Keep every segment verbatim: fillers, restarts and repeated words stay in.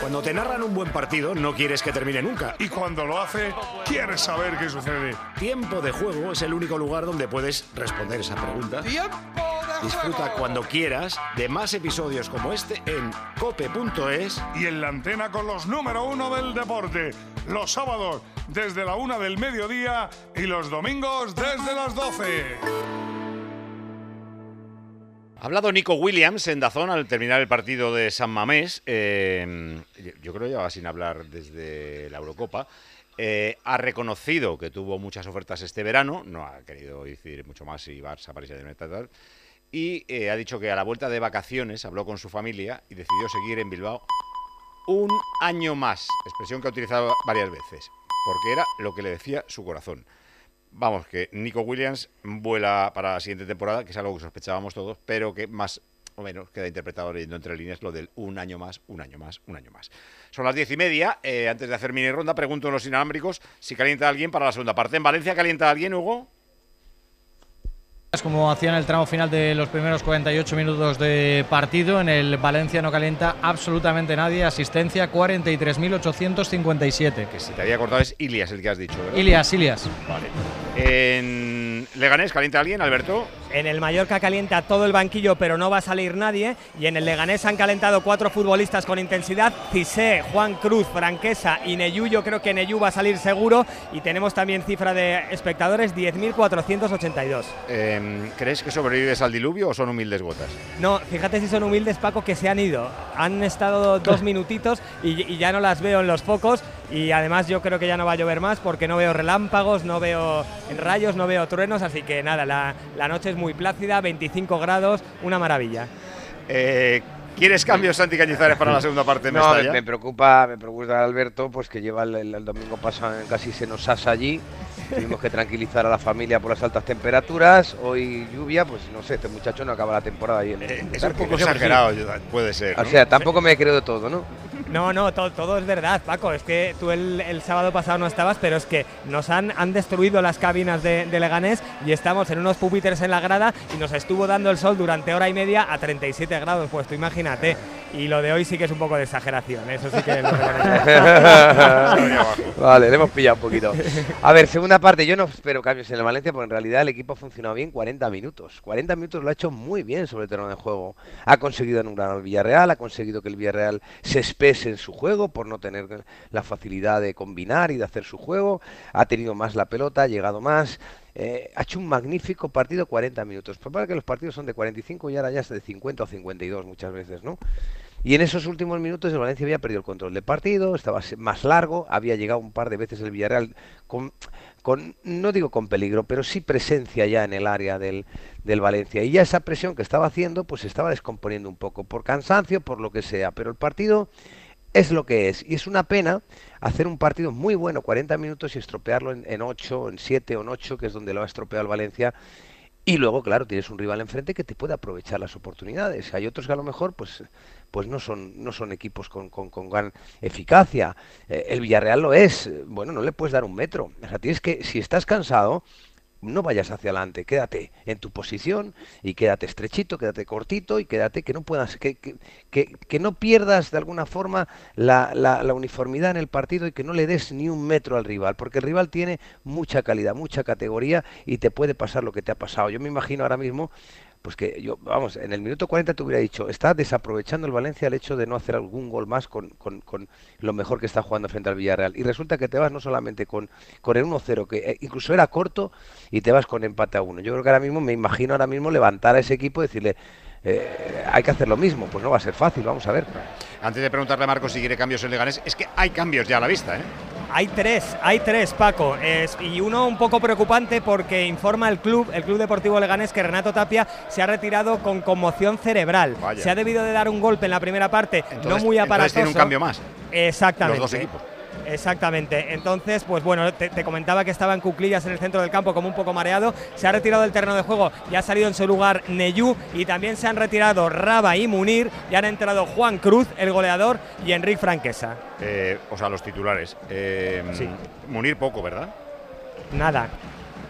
Cuando te narran un buen partido, no quieres que termine nunca. Y cuando lo hace, quieres saber qué sucede. Tiempo de Juego es el único lugar donde puedes responder esa pregunta. ¡Tiempo de Disfruta juego! cuando quieras de más episodios como este en cope punto es. Y en la antena con los número uno del deporte. Los sábados desde la una del mediodía y los domingos desde las doce. Ha hablado Nico Williams en Dazón al terminar el partido de San Mamés. Eh, yo creo que llevaba sin hablar desde la Eurocopa. Eh, ha reconocido que tuvo muchas ofertas este verano. No ha querido decir mucho más si Barça, París y tal. Y eh, ha dicho que a la vuelta de vacaciones habló con su familia y decidió seguir en Bilbao un año más. Expresión que ha utilizado varias veces. Porque era lo que le decía su corazón. Vamos, que Nico Williams vuela para la siguiente temporada, que es algo que sospechábamos todos, pero que más o menos queda interpretado leyendo entre líneas lo del un año más, un año más, un año más. Son las diez y media. Eh, antes de hacer mini ronda, pregunto en los inalámbricos si calienta alguien para la segunda parte. ¿En Valencia calienta alguien, Hugo? Como hacía en el tramo final de los primeros cuarenta y ocho minutos de partido, en el Valencia no calienta absolutamente nadie. Asistencia cuarenta y tres mil ochocientos cincuenta y siete. Que si te había cortado es Ilias el que has dicho, ¿verdad? Ilias, Ilias. Vale. En Leganés calienta alguien, Alberto. En el Mallorca calienta todo el banquillo, pero no va a salir nadie. Y en el Leganés han calentado cuatro futbolistas con intensidad: Cissé, Juan Cruz, Franquesa y Neyú. Yo creo que Neyú va a salir seguro. Y tenemos también cifra de espectadores, diez mil cuatrocientos ochenta y dos. Eh, ¿Crees que sobrevives al diluvio o son humildes gotas? No, fíjate si son humildes, Paco, que se han ido. Han estado dos minutitos y, y ya no las veo en los focos. Y además yo creo que ya no va a llover más porque no veo relámpagos, no veo rayos, no veo truenos. Así que nada, la, la noche es muy plácida, veinticinco grados, una maravilla. Eh, ¿Quieres cambios, Santi Cañizares, para la segunda parte de No, Mestalla? me, me preocupa, me preocupa Alberto, pues que lleva el, el, el domingo pasado casi se nos asa allí. Tuvimos que tranquilizar a la familia por las altas temperaturas. Hoy lluvia, pues no sé, este muchacho no acaba la temporada ahí en el eh, Es un poco exagerado, puede ser, ¿no? O sea, tampoco me creo de todo, ¿no? No, no, todo, todo es verdad, Paco. Es que tú el, el sábado pasado no estabas, pero es que nos han, han destruido las cabinas de, de Leganés y estamos en unos pupitres en la grada y nos estuvo dando el sol durante hora y media a treinta y siete grados, pues tú imagínate. Y lo de hoy sí que es un poco de exageración, eso sí que lo Vale, le hemos pillado un poquito. A ver, segunda parte, yo no espero cambios en el Valencia porque en realidad el equipo ha funcionado bien cuarenta minutos. cuarenta minutos lo ha hecho muy bien sobre el terreno de juego. Ha conseguido anular al Villarreal, ha conseguido que el Villarreal se espese en su juego por no tener la facilidad de combinar y de hacer su juego. Ha tenido más la pelota, ha llegado más. Eh, ha hecho un magnífico partido, cuarenta minutos. Pero para que los partidos son de cuarenta y cinco y ahora ya es de cincuenta o cincuenta y dos muchas veces, ¿no? Y en esos últimos minutos el Valencia había perdido el control del partido, estaba más largo, había llegado un par de veces el Villarreal con, con no digo con peligro, pero sí presencia ya en el área del, del Valencia. Y ya esa presión que estaba haciendo, pues se estaba descomponiendo un poco, por cansancio, por lo que sea. Pero el partido es lo que es. Y es una pena hacer un partido muy bueno, cuarenta minutos, y estropearlo en, en ocho, en siete o en ocho, que es donde lo ha estropeado el Valencia. Y luego, claro, tienes un rival enfrente que te puede aprovechar las oportunidades. Hay otros que a lo mejor pues, pues no son no son equipos con, con, con gran eficacia. Eh, el Villarreal lo es. Bueno, no le puedes dar un metro. O sea, tienes que, si estás cansado, no vayas hacia adelante, quédate en tu posición y quédate estrechito, quédate cortito y quédate que no puedas, que, que, que, que no pierdas de alguna forma la, la, la uniformidad en el partido y que no le des ni un metro al rival, porque el rival tiene mucha calidad, mucha categoría y te puede pasar lo que te ha pasado. Yo me imagino ahora mismo pues que yo, vamos, en el minuto cuarenta te hubiera dicho, está desaprovechando el Valencia el hecho de no hacer algún gol más con, con, con lo mejor que está jugando frente al Villarreal. Y resulta que te vas no solamente con, con el uno cero, que eh, incluso era corto, y te vas con empate a uno. Yo creo que ahora mismo, me imagino ahora mismo levantar a ese equipo y decirle, eh, hay que hacer lo mismo. Pues no va a ser fácil, vamos a ver. Antes de preguntarle a Marcos si quiere cambios en Leganés, es que hay cambios ya a la vista, ¿eh? Hay tres, hay tres, Paco, es, y uno un poco preocupante porque informa el club, el Club Deportivo Leganés, que Renato Tapia se ha retirado con conmoción cerebral. Vaya. Se ha debido de dar un golpe en la primera parte, Entonces, no muy aparatoso. Entonces tiene un cambio más. Exactamente. Los dos equipos. Exactamente, entonces pues bueno, te, te comentaba que estaba en cuclillas en el centro del campo como un poco mareado, se ha retirado del terreno de juego y ha salido en su lugar Neyú, y también se han retirado Raba y Munir, y han entrado Juan Cruz, el goleador, y Enric Franquesa. Eh, o sea, los titulares. Eh, sí. Munir poco, ¿verdad? Nada.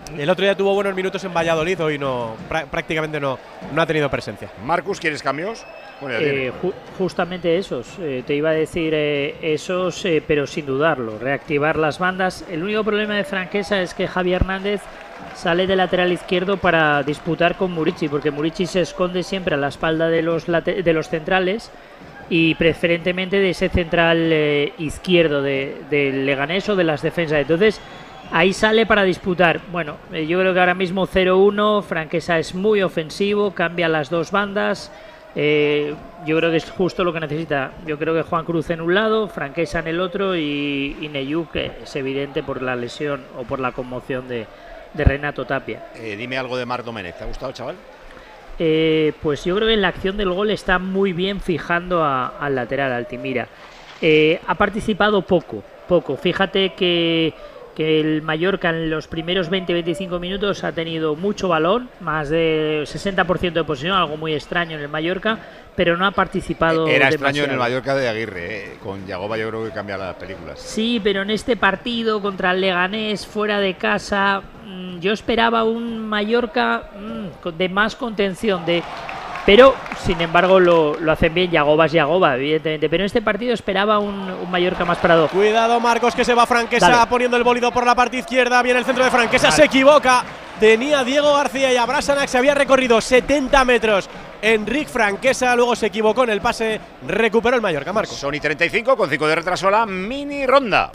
El otro día tuvo buenos minutos en Valladolid, hoy no, prácticamente no, no ha tenido presencia. Marcus, ¿quieres cambios? Bueno, eh, ju justamente esos, eh, te iba a decir eh, esos, eh, pero sin dudarlo, reactivar las bandas. El único problema de Franquesa es que Javi Hernández sale de lateral izquierdo para disputar con Murici, porque Murici se esconde siempre a la espalda de los, de los centrales y preferentemente de ese central eh, izquierdo de, del Leganés o de las defensas. Entonces ahí sale para disputar. Bueno, eh, yo creo que ahora mismo cero uno, Franquesa es muy ofensivo, cambia las dos bandas. Eh, yo creo que es justo lo que necesita. Yo creo que Juan Cruz en un lado, Franquesa en el otro y, y Neyuk, que es evidente por la lesión o por la conmoción de, de Renato Tapia. Eh, dime algo de Marc Domenech, ¿te ha gustado, chaval? Eh, pues yo creo que en la acción del gol está muy bien fijando a, al lateral, Altimira. Eh, ha participado poco, poco. Fíjate que que el Mallorca en los primeros veinte a veinticinco minutos ha tenido mucho balón, más de sesenta por ciento de posesión, algo muy extraño en el Mallorca, pero no ha participado Era demasiado. extraño en el Mallorca de Aguirre, ¿eh? Con Yagoba yo creo que cambia las películas. Sí, pero en este partido contra el Leganés, fuera de casa, mmm, yo esperaba un Mallorca mmm, de más contención, de... pero sin embargo lo, lo hacen bien. Yagoba es Yagoba, evidentemente, pero en este partido esperaba un, un Mallorca más parado. Cuidado, Marcos, que se va Franquesa. Dale. Poniendo el bólido por la parte izquierda, viene el centro de Franquesa, Dale. Se equivoca, tenía Diego García y a Brasanac, se había recorrido setenta metros Enric Franquesa, luego se equivocó en el pase, recuperó el Mallorca, Marcos. Sony treinta y cinco con cinco de retraso a la mini ronda.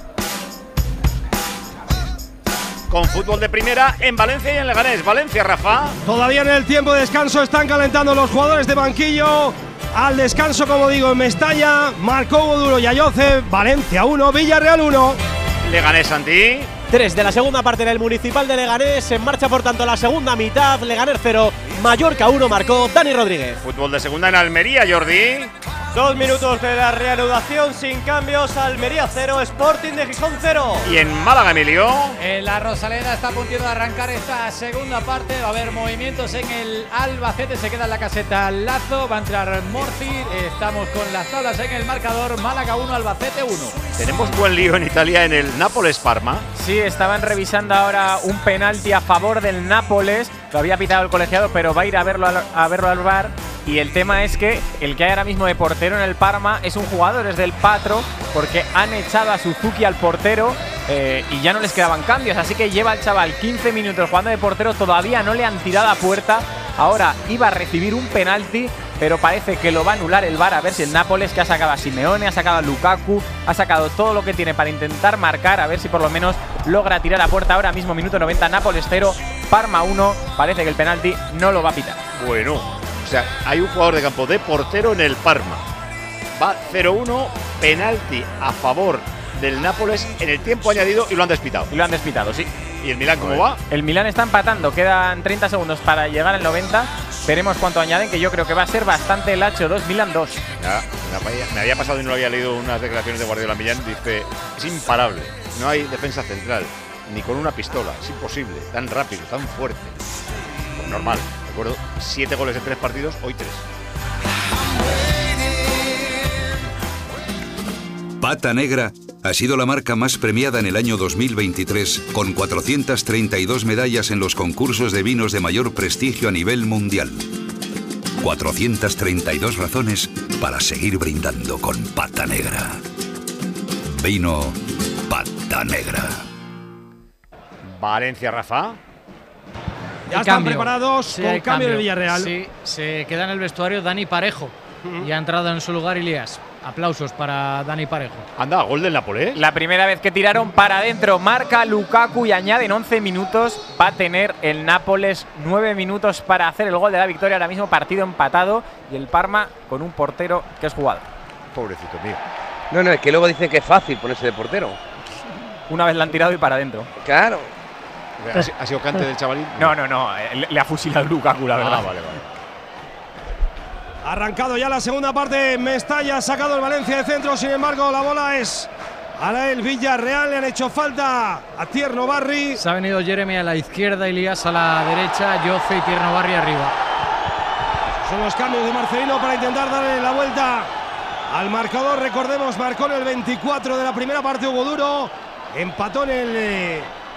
Con fútbol de primera en Valencia y en Leganés. Valencia, Rafa. Todavía en el tiempo de descanso están calentando los jugadores de banquillo. Al descanso, como digo, en Mestalla, marcó Goduro y Ayoce. Valencia uno, Villarreal uno. Leganés, Santi. Fútbol de segunda en Almería, Jordi. Dos minutos de la reanudación sin cambios. Almería cero, Sporting de Gijón cero. Y en Málaga, Emilio. En la Rosaleda está a punto de arrancar esta segunda parte. Va a haber movimientos en el Albacete. Se queda en la caseta Lazo. Va a entrar Morci. Estamos con las tablas en el marcador. Málaga uno, Albacete uno. Tenemos buen lío en Italia en el Nápoles-Parma. Sí, estaban revisando ahora un penalti a favor del Nápoles. Lo había pitado el colegiado, pero va a ir a verlo al, a verlo al V A R. Y el tema es que el que hay ahora mismo de portero en el Parma es un jugador, es del Patro, porque han echado a Suzuki al portero eh, y ya no les quedaban cambios. Así que lleva el chaval quince minutos jugando de portero, todavía no le han tirado a puerta. Ahora iba a recibir un penalti, pero parece que lo va a anular el V A R. A ver si el Nápoles, que ha sacado a Simeone, ha sacado a Lukaku, ha sacado todo lo que tiene para intentar marcar, a ver si por lo menos logra tirar a puerta. Ahora mismo minuto noventa, Nápoles cero, Parma uno. Parece que el penalti no lo va a pitar. Bueno, o sea, hay un jugador de campo de portero en el Parma. Va cero uno, penalti a favor del Nápoles en el tiempo añadido y lo han despitado. Y lo han despitado, sí. ¿Y el Milán cómo va? El Milán está empatando, quedan treinta segundos para llegar al noventa. Veremos cuánto añaden, que yo creo que va a ser bastante Lacho dos, Milán dos. Ya, me había pasado y no lo había leído unas declaraciones de Guardiola Millán. Dice, es imparable, no hay defensa central, ni con una pistola, es imposible, tan rápido, tan fuerte. Pues normal, recuerdo, siete goles en tres partidos, hoy tres. Pata Negra ha sido la marca más premiada en el año dos mil veintitrés, con cuatrocientas treinta y dos medallas en los concursos de vinos de mayor prestigio a nivel mundial. cuatrocientas treinta y dos razones para seguir brindando con Pata Negra. Vino Pata Negra. Valencia, Rafa. Ya están preparados sí, con cambio, cambio de Villarreal. Sí, se queda en el vestuario Dani Parejo. Uh-huh. Y ha entrado en su lugar Ilías. Aplausos para Dani Parejo. Anda, gol del Nápoles. La primera vez que tiraron para adentro, marca Lukaku y añaden once minutos. Va a tener el Nápoles nueve minutos para hacer el gol de la victoria. Ahora mismo partido empatado y el Parma con un portero que es jugador. Pobrecito mío. No, no, es que luego dicen que es fácil ponerse de portero. Una vez la han tirado y para adentro. Claro. ¿Ha, ¿Ha sido cante del chavalín? No, no, no. Le, le ha fusilado Lukaku, la verdad. Ah, vale, vale. Arrancado ya la segunda parte, Mestalla ha sacado el Valencia de centro, sin embargo la bola es a el Villarreal, le han hecho falta a Tierno Barri. Se ha venido Jeremy a la izquierda, Ilías a la derecha, Yoce y Tierno Barri arriba. Son los cambios de Marcelino para intentar darle la vuelta al marcador. Recordemos, marcó en el veinticuatro de la primera parte Hugo Duro, empató en el eh,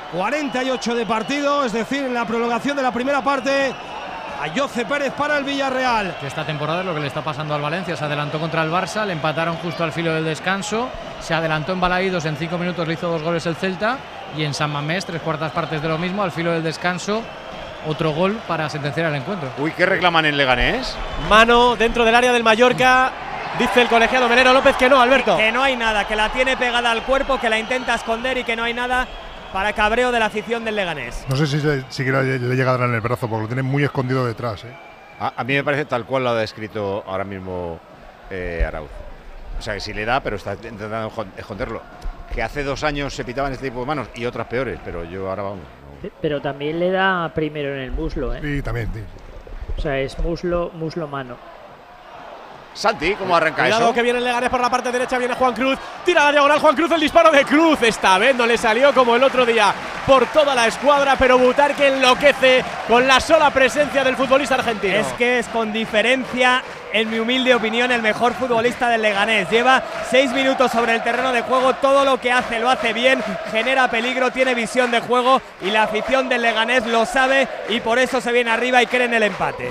cuarenta y ocho de partido, es decir, en la prolongación de la primera parte. Ayoce Pérez para el Villarreal. Que esta temporada es lo que le está pasando al Valencia. Se adelantó contra el Barça, le empataron justo al filo del descanso. Se adelantó en Balaídos, en cinco minutos le hizo dos goles el Celta. Y en San Mamés, tres cuartas partes de lo mismo, al filo del descanso, otro gol para sentenciar el encuentro. Uy, ¿qué reclaman en Leganés? Mano dentro del área del Mallorca. Dice el colegiado Melero López que no, Alberto. Que, que no hay nada, que la tiene pegada al cuerpo, que la intenta esconder y que no hay nada para cabreo de la afición del Leganés. No sé si siquiera le, le llega a dar en el brazo, porque lo tiene muy escondido detrás. ¿eh? A, a mí me parece tal cual lo ha descrito ahora mismo eh, Arauz. O sea, que sí le da, pero está intentando esconderlo. Que hace dos años se pitaban este tipo de manos y otras peores, pero yo ahora vamos. No. Pero también le da primero en el muslo, ¿eh? Sí, también, sí. O sea, es muslo, muslo, mano. Santi, ¿cómo arranca Cuidado eso? Que viene el Leganés por la parte derecha, viene Juan Cruz, tira la diagonal Juan Cruz, el disparo de Cruz, esta vez no le salió como el otro día por toda la escuadra, pero Butarque enloquece con la sola presencia del futbolista argentino. Es que es con diferencia, en mi humilde opinión, el mejor futbolista del Leganés. Lleva seis minutos sobre el terreno de juego, todo lo que hace lo hace bien, genera peligro, tiene visión de juego y la afición del Leganés lo sabe y por eso se viene arriba y cree en el empate.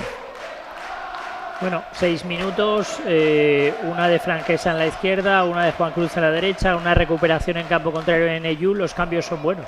Bueno, seis minutos, eh, una de Franquesa en la izquierda, una de Juan Cruz en la derecha, una recuperación en campo contrario en Eyu, los cambios son buenos.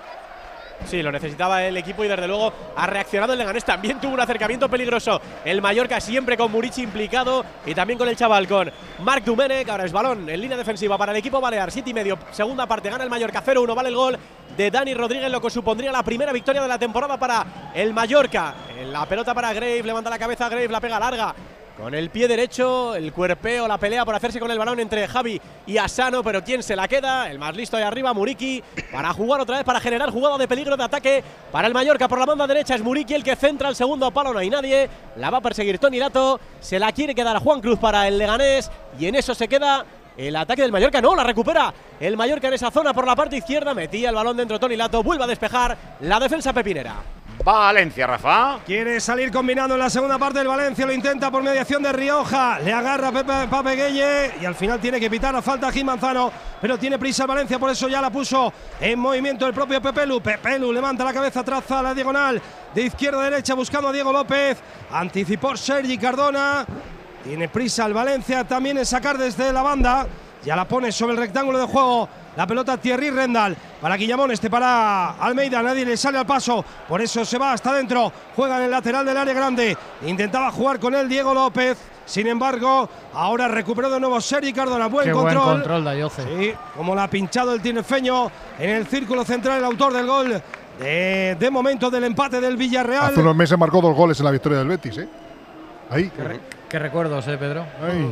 Sí, lo necesitaba el equipo y desde luego ha reaccionado el Leganés. También tuvo un acercamiento peligroso el Mallorca, siempre con Murici implicado y también con el chaval, con Marc Domènech. Ahora es balón en línea defensiva para el equipo balear, siete y medio, segunda parte, gana el Mallorca cero uno, vale el gol de Dani Rodríguez, lo que supondría la primera victoria de la temporada para el Mallorca. La pelota para Grave, levanta la cabeza Grave, la pega larga con el pie derecho, el cuerpeo, la pelea por hacerse con el balón entre Javi y Asano, pero ¿quién se la queda? El más listo ahí arriba, Muriqui, para jugar otra vez, para generar jugada de peligro de ataque para el Mallorca. Por la banda derecha es Muriqui el que centra el segundo palo, no hay nadie, la va a perseguir Toni Lato, se la quiere quedar a Juan Cruz para el Leganés y en eso se queda el ataque del Mallorca. No, la recupera el Mallorca en esa zona por la parte izquierda, metía el balón dentro Toni Lato, vuelve a despejar la defensa pepinera. Valencia, Rafa. Quiere salir combinando en la segunda parte del Valencia, lo intenta por mediación de Rioja, le agarra Pepe Pape Gueye y al final tiene que pitar a falta Gil Manzano, pero tiene prisa el Valencia, por eso ya la puso en movimiento el propio Pepelu. Pepelu levanta la cabeza, traza la diagonal de izquierda a derecha buscando a Diego López, anticipó Sergi Cardona, tiene prisa el Valencia también en sacar desde la banda, ya la pone sobre el rectángulo de juego. La pelota Thierry Rendal para Guillamón, este para Almeida, nadie le sale al paso, por eso se va hasta adentro, juega en el lateral del área grande, intentaba jugar con él Diego López, sin embargo, ahora recuperó de nuevo Sergi Cardona, buen Qué control. buen control de Ayoce. Sí, como la ha pinchado el tinerfeño en el círculo central, el autor del gol de, de momento del empate del Villarreal. Hace unos meses marcó dos goles en la victoria del Betis, ¿eh? Ahí. Qué, re qué recuerdos, ¿eh, Pedro? Ahí.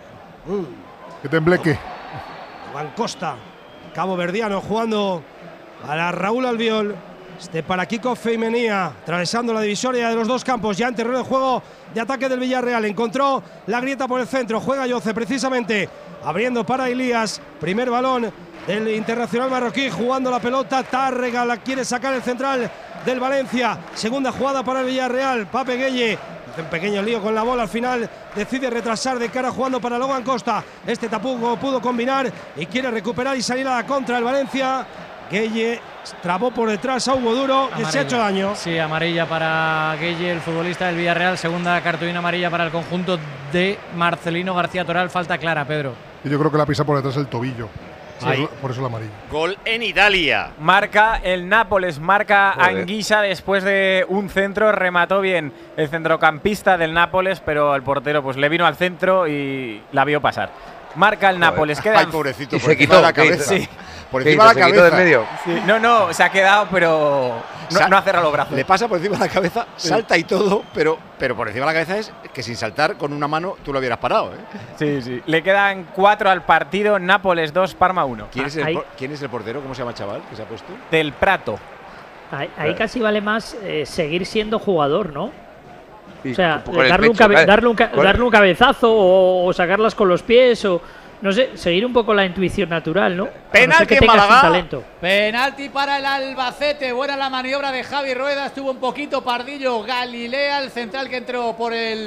Mm. Qué tembleque. Juan Costa, cabo verdiano, jugando para Raúl Albiol. Este para Kiko Feimenía, atravesando la divisoria de los dos campos, ya en terreno de juego de ataque del Villarreal. Encontró la grieta por el centro, juega Ayoce precisamente, abriendo para Elías. Primer balón del internacional marroquí, jugando la pelota. Tárrega la quiere sacar el central del Valencia. Segunda jugada para el Villarreal. Pape Gueye, un pequeño lío con la bola, al final decide retrasar de cara jugando para Logan Costa. Este tampoco pudo combinar y quiere recuperar y salir a la contra el Valencia. Gueye trabó por detrás a Hugo Duro, que se ha hecho daño. Sí, amarilla para Gueye, el futbolista del Villarreal. Segunda cartulina amarilla para el conjunto de Marcelino García Toral. Falta clara, Pedro. Y yo creo que la pisa por detrás el tobillo. Sí, por eso la amarilla. Gol en Italia. Marca el Nápoles, marca Joder. Anguissa después de un centro. Remató bien el centrocampista del Nápoles, pero el portero pues le vino al centro y la vio pasar. Marca el Nápoles. Quedan… Ay, pobrecito, Y por se encima quitó, de la ¿qué cabeza. hizo? Sí. Por ¿Qué encima de hizo? la ¿Se quitó cabeza. del medio? Sí, no, no, se ha quedado, pero no, Sa- no ha cerrado los brazos. Le pasa por encima de la cabeza, salta y todo, pero, pero por encima de la cabeza es que sin saltar con una mano tú lo hubieras parado, ¿eh? Sí, sí. Le quedan cuatro al partido. Nápoles dos, Parma uno. ¿Quién es, el, Ahí- por- ¿Quién es el portero? ¿Cómo se llama el chaval que se ha puesto? Del Prato. Ahí, ahí casi vale más eh, seguir siendo jugador, ¿no? Sí, O sea, con el darle, un pecho, cabe- claro. darle, un ca- Con- darle un cabezazo o, o sacarlas con los pies o no sé, seguir un poco la intuición natural, ¿no? A no ser Penalti que en tengas un Málaga. talento. Penalti para el Albacete. Buena la maniobra de Javi Rueda. Estuvo un poquito pardillo Galilea, el central que entró por el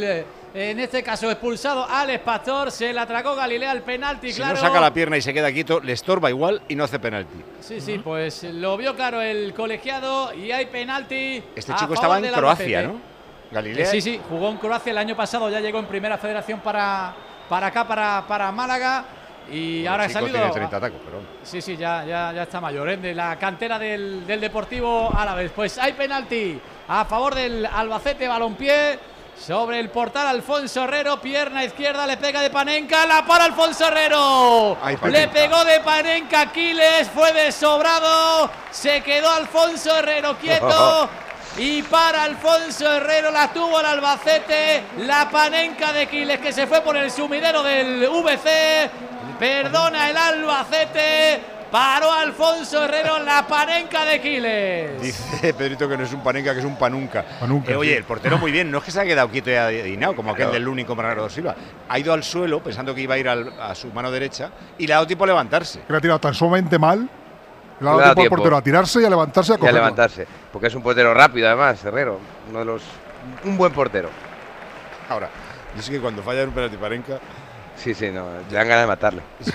en este caso expulsado Alex Pastor, se la atracó Galilea al penalti, Si claro. no saca la pierna y se queda quieto, le estorba igual y no hace penalti. Sí, sí, pues lo vio claro el colegiado y hay penalti. Este a chico favor estaba en del Croacia, Albacete. ¿no? Galilea. Sí, sí, jugó en Croacia el año pasado, ya llegó en primera federación para, para acá, para, para Málaga. Y Bueno, ahora ha el chico salido. tiene treinta tacos, pero... Sí, sí, ya, ya, ya está mayor, ¿eh? De la cantera del, del Deportivo Alavés. Pues hay penalti a favor del Albacete Balompié. Sobre el portal Alfonso Herrero, pierna izquierda, le pega de Panenka, la para Alfonso Herrero. Ay, le Panenka. pegó de Panenka Aquiles, fue desobrado. Se quedó Alfonso Herrero quieto. Y para Alfonso Herrero la tuvo el Albacete, la Panenka de Quiles que se fue por el sumidero del V C. Perdona el Albacete, paró Alfonso Herrero la Panenka de Quiles. Dice Pedrito que no es un panenca, que es un panunca. Panunca, Eh, oye, sí. el portero muy bien, no es que se ha quedado quieto y adivinado, como aquel Claro. del único Bernardo Silva. Ha ido al suelo pensando que iba a ir al- a su mano derecha y le ha dado tiempo a levantarse. Que le ha tirado tan sumamente mal. Le ha Le dado ha dado tiempo al tiempo. portero a tirarse y a levantarse y a Y a cogerlo. levantarse. Porque es un portero rápido, además, Herrero. Uno de los. Un buen portero. Ahora, yo sé que cuando falla en un penalti Panenka, Sí, sí, no. Le dan ganas de matarle. sí,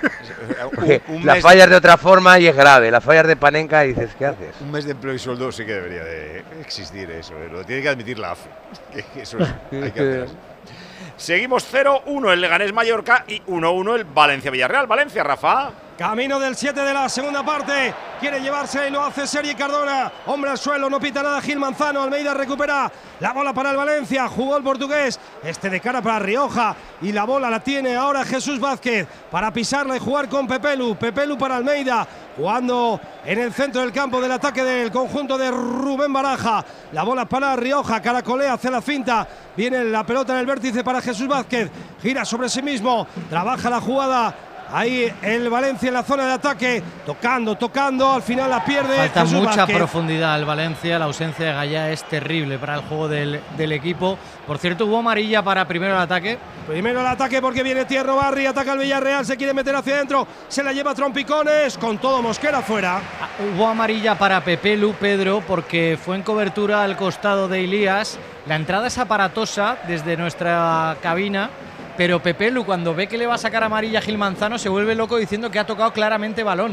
Porque un, un las mes, fallas de otra forma y es grave. Las fallas de Panenka y dices, ¿qué haces? un mes de empleo y sueldo sí que debería de existir eso. eh, Lo tiene que admitir la A F E. Que- que eso es, hay que hacer así. Seguimos cero uno el Leganés Mallorca y uno uno el Valencia Villarreal. Valencia, Rafa. Camino del siete de la segunda parte. Quiere llevarse y lo hace Sergi Cardona. Hombre al suelo, no pita nada Gil Manzano. Almeida recupera la bola para el Valencia. Jugó el portugués. Este de cara para Rioja. Y la bola la tiene ahora Jesús Vázquez para pisarla y jugar con Pepelu. Pepelu para Almeida. Jugando en el centro del campo del ataque del conjunto de Rubén Baraja. La bola para Rioja. Caracolea, hace la finta. Viene la pelota en el vértice para Jesús Vázquez. Gira sobre sí mismo. Trabaja la jugada. Ahí el Valencia en la zona de ataque, tocando, tocando, al final la pierde. Falta Jesús mucha Vázquez. profundidad al Valencia, la ausencia de Gallá es terrible para el juego del, del equipo. Por cierto, hubo amarilla para primero el ataque. Primero el ataque porque viene Tierno Barri, ataca el Villarreal, se quiere meter hacia adentro, se la lleva Trompicones, con todo Mosquera fuera. Ah, Hubo amarilla para Pepelu, Pedro, porque fue en cobertura al costado de Ilías. La entrada es aparatosa desde nuestra cabina, pero Pepelu, cuando ve que le va a sacar amarilla a Gil Manzano, se vuelve loco diciendo que ha tocado claramente balón.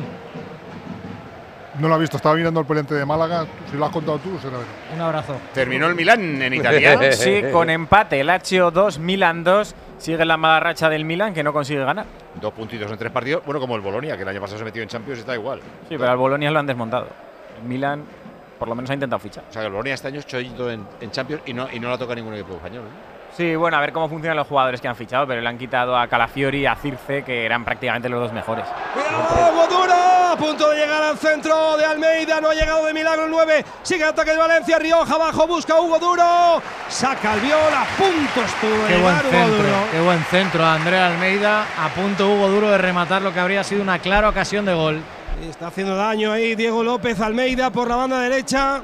No lo ha visto, estaba mirando el poniente de Málaga. Si lo has contado tú, será verdad. Un abrazo. Terminó el Milán en Italia. Sí, con empate. Lazio dos, Milan dos. Sigue la mala racha del Milan, que no consigue ganar. Dos puntitos en tres partidos. Bueno, como el Bolonia, que el año pasado se metió en Champions, está igual. Sí, pero al Bolonia lo han desmontado. El Milan, por lo menos, ha intentado fichar. O sea, que el Bolonia este año es chollito en, en Champions y no, y no la toca ningún equipo español. ¿no? Sí, bueno, a ver cómo funcionan los jugadores que han fichado, pero le han quitado a Calafiori y a Circe, que eran prácticamente los dos mejores. ¡Cuidado, Godura! A punto de llegar al centro de Almeida, no ha llegado de milagro el nueve. Sigue el ataque de Valencia, Rioja abajo, busca Hugo Duro. Saca el Viol, a punto estuvo de Qué buen llegar Hugo centro, Duro. qué buen centro. Andrea Almeida, a punto Hugo Duro de rematar lo que habría sido una clara ocasión de gol. Está haciendo daño ahí Diego López Almeida por la banda derecha.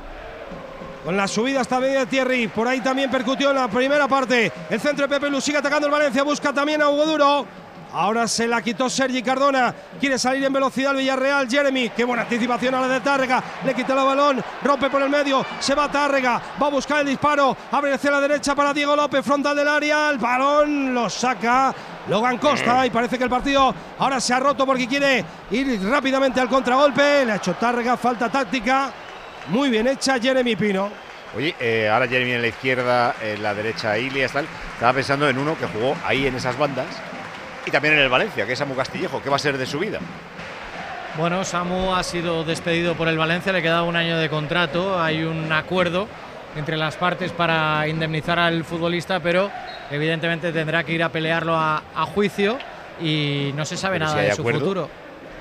Con la subida hasta media de Thierry. Por ahí también percutió en la primera parte. El centro de Pepe Lu sigue atacando el Valencia. Busca también a Hugo Duro. Ahora se la quitó Sergi Cardona. Quiere salir en velocidad el Villarreal. Jeremy. Qué buena anticipación a la de Tárrega. Le quita el balón. Rompe por el medio. Se va Tárrega. Va a buscar el disparo. Abre hacia la derecha para Diego López. Frontal del área. El balón lo saca Logan Costa. Y parece que el partido ahora se ha roto porque quiere ir rápidamente al contragolpe. Le ha hecho Tárrega. Falta táctica. Muy bien hecha Jeremy Pino. Oye, eh, ahora Jeremy en la izquierda, en la derecha Ilias, tal. Estaba pensando en uno que jugó ahí en esas bandas y también en el Valencia, que es Samu Castillejo. ¿Qué va a ser de su vida? Bueno, Samu ha sido despedido por el Valencia, le queda un año de contrato. Hay un acuerdo entre las partes para indemnizar al futbolista, pero evidentemente tendrá que ir a pelearlo a, a juicio y no se sabe Pero nada si hay de su acuerdo, futuro.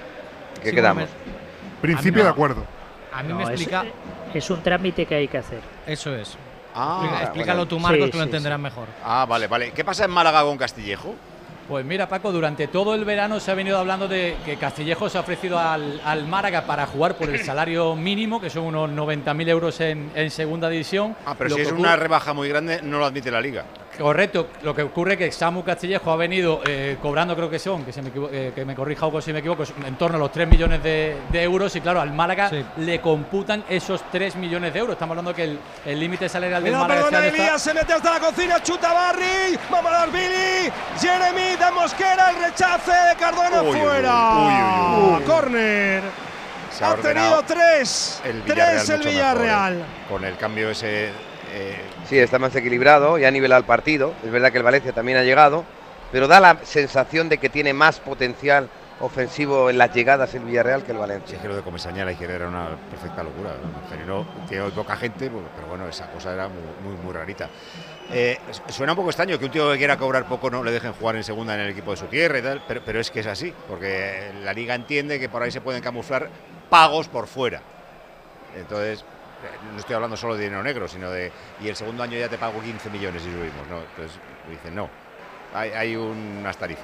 ¿Qué Sí, quedamos? me- Principio no. de acuerdo. A mí No, me es- explica. Es un trámite que hay que hacer. Eso es. Ah, Explica- Explícalo bueno. tú, Marcos, Sí, que lo sí, entenderás mejor. Ah, vale, vale. ¿Qué pasa en Málaga con Castillejo? Pues mira, Paco, durante todo el verano se ha venido hablando de que Castillejo se ha ofrecido al, al Málaga para jugar por el salario mínimo, que son unos noventa mil euros en, en segunda división. Ah, pero Lo si que es ocurre- una rebaja muy grande, no lo admite la liga. Correcto, lo que ocurre es que Samu Castillejo ha venido eh, cobrando, creo que son, que, se me, eh, que me corrija Hugo si me equivoco, en torno a los tres millones de, de euros y claro, al Málaga sí. le computan esos tres millones de euros. Estamos hablando que el límite salarial del Málaga perdona, este Elías, está... se mete hasta la cocina, chuta Barry, Mamadashvili, Jeremy de Mosquera, el rechace de Cardona uy, fuera. Uy, uy, uy, uy. Córner. Se ha, ha tenido tres, el tres el Villarreal. Mejor, eh, con el cambio ese. Eh, sí, está más equilibrado y ha nivelado el partido. Es verdad que el Valencia también ha llegado, pero da la sensación de que tiene más potencial ofensivo en las llegadas el Villarreal que el Valencia. Sí, es que lo de Comesaña la izquierda era una perfecta locura. ¿no? Tiene hoy poca gente, pero bueno, esa cosa era muy, muy, muy rarita. Eh, suena un poco extraño que un tío que quiera cobrar poco no le dejen jugar en segunda en el equipo de su tierra y tal, pero, pero es que es así, porque la liga entiende que por ahí se pueden camuflar pagos por fuera. Entonces, no estoy hablando solo de dinero negro, sino de, y el segundo año ya te pago quince millones y subimos, ¿no? Entonces dicen, no, hay, hay unas tarifas.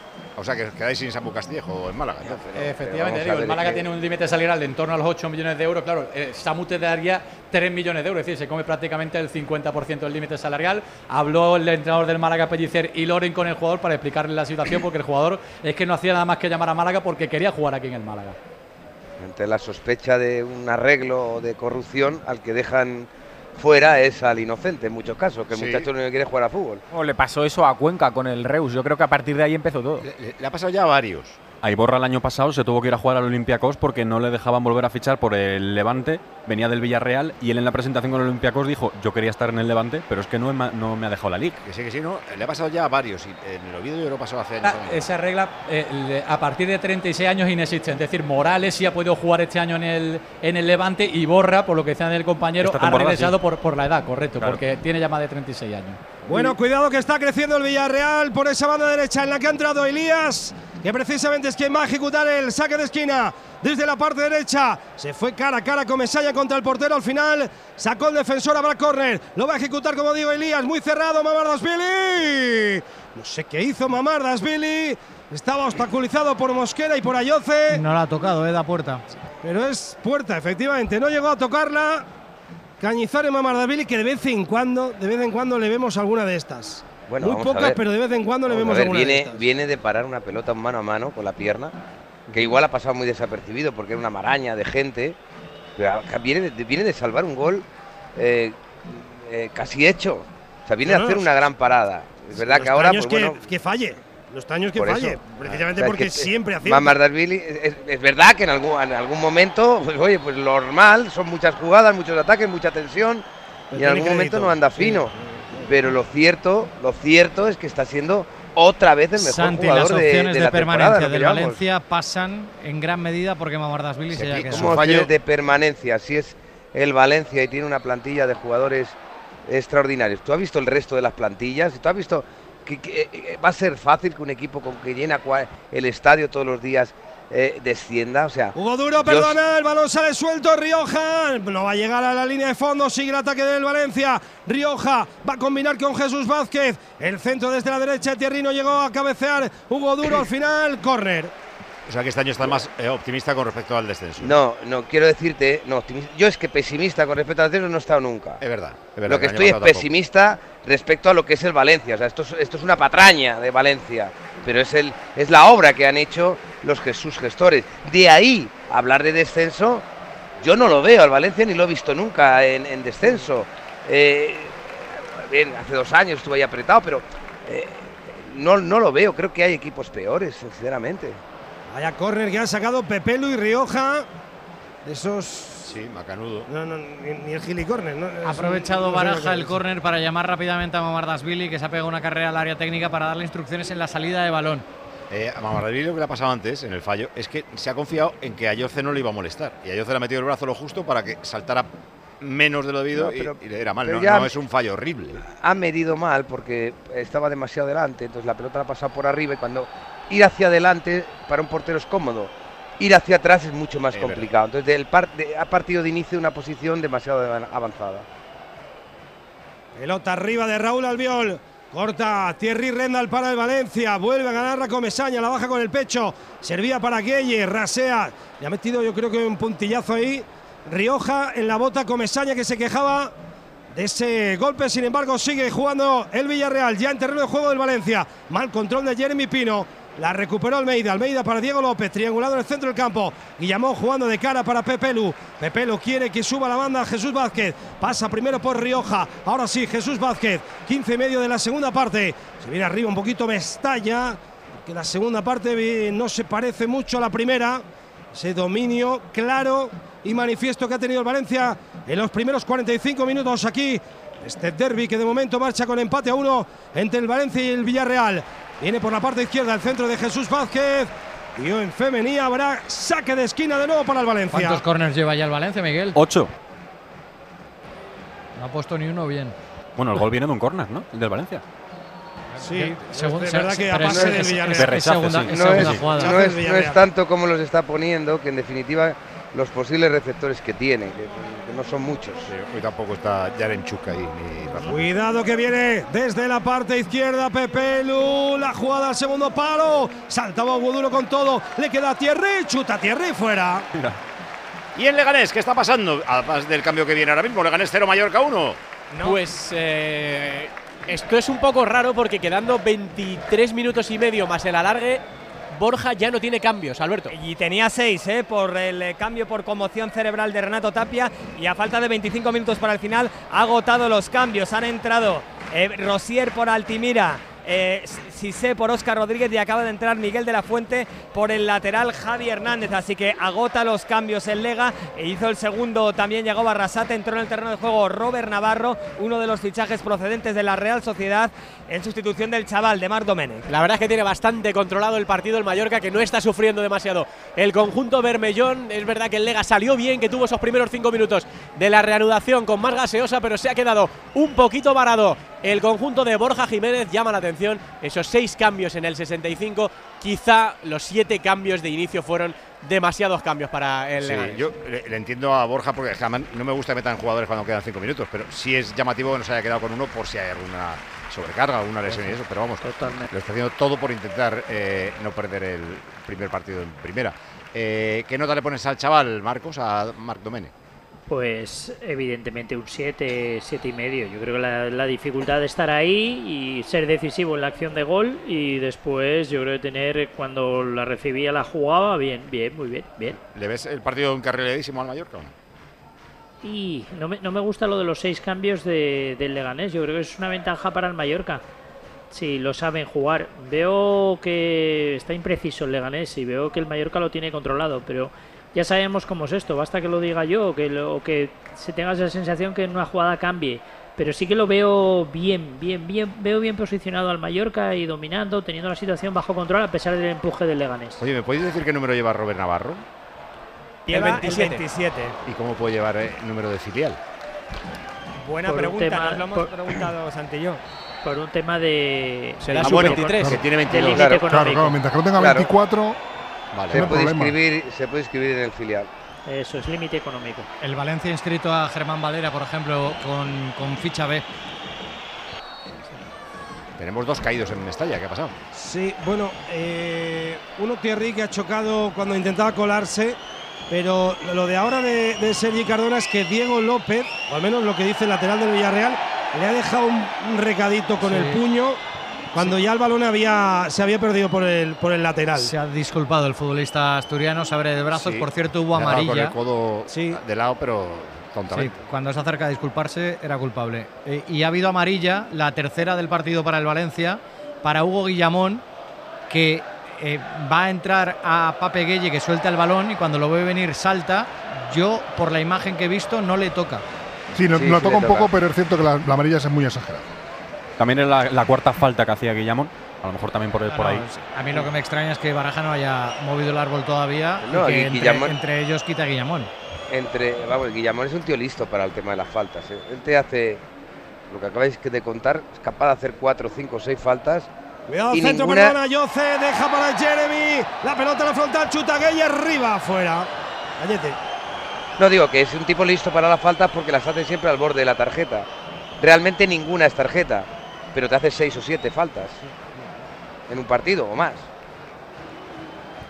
O sea, que quedáis sin Samu Castillejo en Málaga. Entonces, ¿no? Efectivamente, digo, el Málaga que... tiene un límite salarial de en torno a los ocho millones de euros. Claro, eh, Samu te daría tres millones de euros, es decir, se come prácticamente el cincuenta por ciento del límite salarial. Habló el entrenador del Málaga, Pellicer, y Loren con el jugador para explicarle la situación, porque el jugador es que no hacía nada más que llamar a Málaga porque quería jugar aquí en el Málaga. Ante la sospecha de un arreglo o de corrupción, al que dejan fuera es al inocente en muchos casos, que el sí. muchacho no quiere jugar a fútbol. Oh, le pasó eso a Cuenca con el Reus, yo creo que a partir de ahí empezó todo. Le, le ha pasado ya a varios. A Iborra el año pasado se tuvo que ir a jugar al Olympiacos porque no le dejaban volver a fichar por el Levante, venía del Villarreal y él en la presentación con el Olympiacos dijo, yo quería estar en el Levante, pero es que no, no me ha dejado la liga. Que sí, que sí, no, le ha pasado ya a varios, y en el Oviedo yo lo pasó hace años. La, esa regla eh, a partir de treinta y seis años inexiste, es decir, Morales sí ha podido jugar este año en el, en el Levante y Iborra, por lo que decían del compañero, ha regresado sí. por, por la edad, correcto, claro. porque tiene ya más de treinta y seis años. Bueno, cuidado que está creciendo el Villarreal por esa banda derecha en la que ha entrado Elías, que precisamente es quien va a ejecutar el saque de esquina desde la parte derecha. Se fue cara a cara con Mesaña contra el portero. Al final sacó el defensor, habrá córner. Lo va a ejecutar, como digo, Elías. Muy cerrado, Mamardashvili. No sé qué hizo Mamardashvili. Estaba obstaculizado por Mosquera y por Ayoce. No la ha tocado, eh, da puerta. Pero es puerta, efectivamente. No llegó a tocarla. Cañizares Mamardashvili, que de vez en cuando, de vez en cuando le vemos alguna de estas. Bueno, muy pocas, pero de vez en cuando vamos le vemos ver, alguna viene, de estas. Viene de parar una pelota mano a mano con la pierna, que igual ha pasado muy desapercibido porque era una maraña de gente, pero viene de, viene de salvar un gol eh, eh, casi hecho. O sea, viene no, de hacer no, una gran parada. Es verdad que ahora… Pues, que, bueno, que falle. Los años que falle, eso. precisamente o sea, porque es que, siempre hacía. Mamardashvili, es, es verdad que en algún, en algún momento, pues oye, pues lo normal, son muchas jugadas, muchos ataques, mucha tensión, pero y en algún momento no anda fino. Sí. Pero lo cierto, lo cierto es que está siendo otra vez el mejor Santi, jugador las opciones de, de, de la permanencia del Valencia pasan en gran medida porque Mamardashvili se haya quedado. Como opciones de permanencia, si es el Valencia y tiene una plantilla de jugadores extraordinarios. ¿Tú has visto el resto de las plantillas? ¿Tú has visto que, que, que va a ser fácil que un equipo con que llena el estadio todos los días Eh, descienda? O sea, Hugo Duro, perdona, el balón sale suelto, Rioja no va a llegar a la línea de fondo, sigue el ataque del Valencia, Rioja va a combinar con Jesús Vázquez, el centro desde la derecha, Thierry no llegó a cabecear, Hugo Duro al final, córner. O sea que este año estás más eh, optimista con respecto al descenso. No, no, quiero decirte, no, yo es que pesimista con respecto al descenso no he estado nunca. Es verdad, es verdad. Lo que estoy es pesimista tampoco. respecto a lo que es el Valencia, o sea, esto es, esto es una patraña de Valencia, pero es, el, es la obra que han hecho los sus gestores. De ahí, hablar de descenso, yo no lo veo al Valencia ni lo he visto nunca en, en descenso. Eh, bien, hace dos años estuve ahí apretado, pero eh, no, no lo veo, creo que hay equipos peores, sinceramente. Vaya córner que han sacado Pepelu y Rioja, de esos… Sí, macanudo. No, no, ni, ni el gilicórner. No, ha aprovechado no Baraja el córner para llamar rápidamente a Mamardashvili, que se ha pegado una carrera al área técnica para darle instrucciones en la salida de balón. Eh, a Mamardashvili lo que le ha pasado antes, en el fallo, es que se ha confiado en que Ayoce no le iba a molestar. Y Ayoce le ha metido el brazo lo justo para que saltara menos de lo debido no, pero, y, y le era mal. No, no es un fallo horrible. Ha medido mal porque estaba demasiado delante, entonces la pelota la ha pasado por arriba y cuando ir hacia adelante para un portero es cómodo. Ir hacia atrás es mucho más es complicado. Verdad. Entonces, el par de, ha partido de inicio una posición demasiado avanzada. Pelota arriba de Raúl Albiol. Corta Thierry Rendal para el Valencia. Vuelve a ganar la Comesaña. La baja con el pecho. Servía para Gueye. Rasea. Le ha metido, yo creo que un puntillazo ahí. Rioja en la bota. Comesaña que se quejaba de ese golpe. Sin embargo, sigue jugando el Villarreal ya en terreno de juego del Valencia. Mal control de Jeremy Pino. La recuperó Almeida. Almeida para Diego López. Triangulado en el centro del campo. Guillamón jugando de cara para Pepelu. Pepelu quiere que suba la banda Jesús Vázquez. Pasa primero por Rioja. Ahora sí, Jesús Vázquez. quince y medio de la segunda parte. Se viene arriba un poquito Mestalla. Que la segunda parte no se parece mucho a la primera. Ese dominio claro y manifiesto que ha tenido el Valencia en los primeros cuarenta y cinco minutos aquí. Este derbi que de momento marcha con empate a uno entre el Valencia y el Villarreal. Viene por la parte izquierda el centro de Jesús Vázquez. Y en femenía habrá saque de esquina de nuevo para el Valencia. ¿Cuántos corners lleva ya el Valencia, Miguel? Ocho. No ha puesto ni uno bien. Bueno, el gol viene de un córner, ¿no? El del Valencia. Sí, según, es verdad que a pero base es, del es, Villarreal. de rechace, segunda, sí. es No, segunda es, jugada. no, es, no es tanto como los está poniendo, que en definitiva los posibles receptores que tiene, que, que no son muchos. Sí, hoy tampoco está Yarenchuk ahí ni Rafa. Cuidado que viene desde la parte izquierda Pepelu. La jugada al segundo palo. Saltaba Duro con todo. Le queda a Thierry. Chuta Thierry fuera. Mira. ¿Y en Leganés qué está pasando? Además del cambio que viene ahora mismo. Leganés cero, Mallorca uno. No. Pues eh, esto es un poco raro porque quedando veintitrés minutos y medio más el alargue, Borja ya no tiene cambios, Alberto. Y tenía seis ¿eh? por el eh, cambio por conmoción cerebral de Renato Tapia. Y a falta de veinticinco minutos para el final, ha agotado los cambios. Han entrado eh, Rosier por Altimira, eh, Cissé por Óscar Rodríguez y acaba de entrar Miguel de la Fuente por el lateral Javi Hernández. Así que agota los cambios el Lega. E hizo el segundo, también llegó Barrasate. Entró en el terreno de juego Robert Navarro, uno de los fichajes procedentes de la Real Sociedad, en sustitución del chaval de Marc Domènech. La verdad es que tiene bastante controlado el partido el Mallorca, que no está sufriendo demasiado el conjunto bermellón. Es verdad que el Lega salió bien, que tuvo esos primeros cinco minutos de la reanudación con más gaseosa, pero se ha quedado un poquito varado. El conjunto de Borja Jiménez llama la atención esos seis cambios en el sesenta y cinco. Quizá los siete cambios de inicio fueron demasiados cambios para el Sí, Leganés. yo le, le entiendo a Borja porque jamás no me gusta que metan jugadores cuando quedan cinco minutos, pero sí es llamativo que no se haya quedado con uno por si hay alguna sobrecarga, alguna lesión y eso, pero vamos, Totalmente. lo está haciendo todo por intentar eh, no perder el primer partido en primera. Eh, ¿Qué nota le pones al chaval, Marcos, a Marc Domènech? Pues evidentemente un siete, siete y medio. Yo creo que la, la dificultad de estar ahí y ser decisivo en la acción de gol, y después yo creo que tener, cuando la recibía la jugaba, bien, bien, muy bien, bien. ¿Le ves el partido encarriladísimo al Mallorca o no? Y no me, no me gusta lo de los seis cambios de, del Leganés. Yo creo que es una ventaja para el Mallorca, si lo saben jugar. Veo que está impreciso el Leganés y veo que el Mallorca lo tiene controlado, pero ya sabemos cómo es esto. Basta que lo diga yo o que, lo, que se tenga esa sensación que en una jugada cambie. Pero sí que lo veo bien, bien, bien. Veo bien posicionado al Mallorca y dominando, teniendo la situación bajo control a pesar del empuje del Leganés. Oye, ¿me podéis decir qué número lleva Robert Navarro? Lleva el veintisiete. el veintisiete. ¿Y cómo puede llevar el número de filial? Buena Por un pregunta, tema- nos lo hemos por- preguntado Santi y yo. Por un tema de... Será Ah, sub bueno, veintitrés. que tiene del veintidós. límite Claro, económico. Claro, claro, mientras que no tenga Claro. veinticuatro, Vale. Se no hay puede, problema. inscribir, se puede inscribir en el filial. Eso es límite económico. El Valencia ha inscrito a Germán Valera, por ejemplo, con, con ficha B. Tenemos dos caídos en Mestalla, ¿qué ha pasado? Sí, bueno, eh, uno Thierry que ha chocado cuando intentaba colarse, pero lo de ahora de, de Sergi Cardona es que Diego López, o al menos lo que dice el lateral del Villarreal, le ha dejado un, un recadito con Sí. el puño cuando ya el balón había, se había perdido por el, por el lateral. Se ha disculpado el futbolista asturiano, se abre de brazos. Sí, Por cierto, hubo le ha dado amarilla. con el codo Sí. de lado, pero Sí, tontamente. cuando se acerca a disculparse era culpable. Eh, y ha habido amarilla, la tercera del partido para el Valencia, para Hugo Guillamón, que eh, va a entrar a Pape Gueye, que suelta el balón y cuando lo ve venir salta. Yo, por la imagen que he visto, no le toca. sí, lo, Sí, lo sí toca le un poco, toca. pero es cierto que la, la amarilla es muy exagerada. También es la, la cuarta falta que hacía Guillamón. A lo mejor también por, por No, ahí. no, a mí lo que me extraña es que Baraja no haya movido el árbol todavía No, y que y entre, Guillamón- entre ellos quita a Guillamón. Entre, vamos, Guillamón es un tío listo para el tema de las faltas. ¿eh? Él te hace lo que acabáis de contar, es capaz de hacer cuatro, cinco, seis faltas. Cuidado, Y centro, ninguna- perdona, Yoce, deja para Jeremy, la pelota en la frontal, chuta Gueye, arriba, afuera. Gallete. No digo que es un tipo listo para las faltas porque las hace siempre al borde de la tarjeta. Realmente ninguna es tarjeta, pero te hace seis o siete faltas en un partido o más.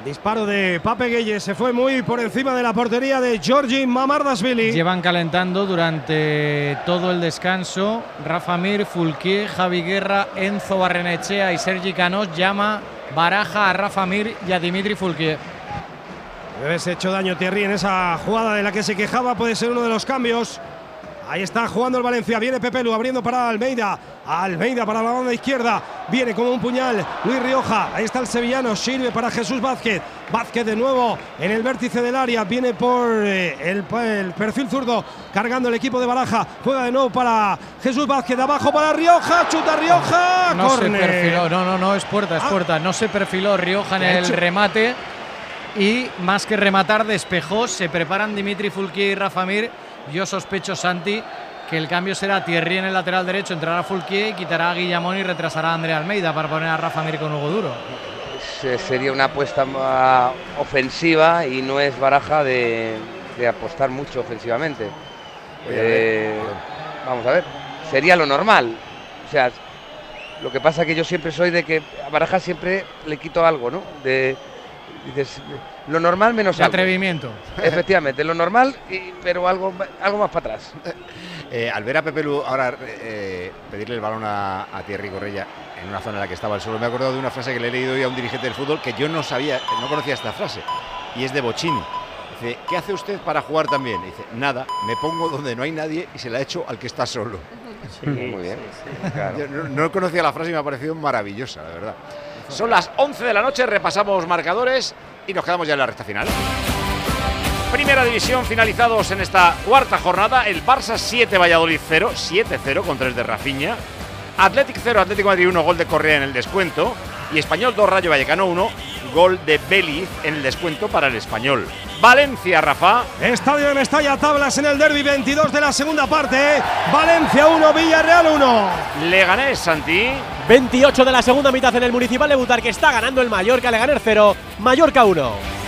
Disparo de Pape Gueye, se fue muy por encima de la portería de Georgi Mamardashvili. Llevan calentando durante todo el descanso. Rafa Mir, Foulquier, Javi Guerra, Enzo Barrenechea y Sergi Canós. Llama Baraja a Rafa Mir y a Dimitri Foulquier. Debe haberse hecho daño Thierry en esa jugada de la que se quejaba, puede ser uno de los cambios. Ahí está jugando el Valencia, viene Pepelu abriendo para Almeida. Almeida para la banda izquierda, viene como un puñal Luis Rioja, ahí está el sevillano, sirve para Jesús Vázquez. Vázquez de nuevo en el vértice del área, viene por eh, el, el perfil zurdo, cargando el equipo de Baraja. Juega de nuevo para Jesús Vázquez, de abajo para Rioja, chuta Rioja. No Corner. se perfiló, no, no, no, es puerta, es Ah. puerta. No se perfiló Rioja en el hecho? remate. Y más que rematar, despejó. Se preparan Dimitri Foulquier y Rafa Mir. Yo sospecho, Santi, que el cambio será Thierry en el lateral derecho, entrará Foulquier y quitará a Guillamón y retrasará a André Almeida para poner a Rafa Mir con Hugo Duro. Se- Sería una apuesta más ofensiva y no es Baraja de, de apostar mucho ofensivamente. Eh, vamos a ver, sería lo normal. O sea, lo que pasa que yo siempre soy de que a Baraja siempre le quito algo, ¿no? De, dices, lo normal menos De algo. atrevimiento. Efectivamente, lo normal, y- pero algo, algo más para atrás. Eh, al ver a Pepe Lu ahora eh, pedirle el balón a, a Thierry Correia en una zona en la que estaba el solo, me he acordado de una frase que le he leído hoy a un dirigente del fútbol que yo no sabía, no conocía esta frase, y es de Bochini. Dice, ¿qué hace usted para jugar tan bien? Dice, nada, me pongo donde no hay nadie y se la echo al que está solo. Sí, muy bien. Claro. Yo no, no conocía la frase y me ha parecido maravillosa, la verdad. Son las once de la noche, repasamos marcadores y nos quedamos ya en la recta final. Primera división, finalizados en esta cuarta jornada. El Barça siete, Valladolid cero, siete cero con tres de Rafinha. Athletic cero, Atlético de Madrid uno, gol de Correa en el descuento. Y Español dos, Rayo Vallecano uno, gol de Beliz en el descuento para el Español. Valencia, Rafa. Estadio de Mestalla, tablas en el derbi, veintidós de la segunda parte. Valencia uno, Villarreal uno. Leganés, Santi. veintiocho de la segunda mitad en el Municipal de Butar, que está ganando el Mallorca. Leganés cero, Mallorca uno.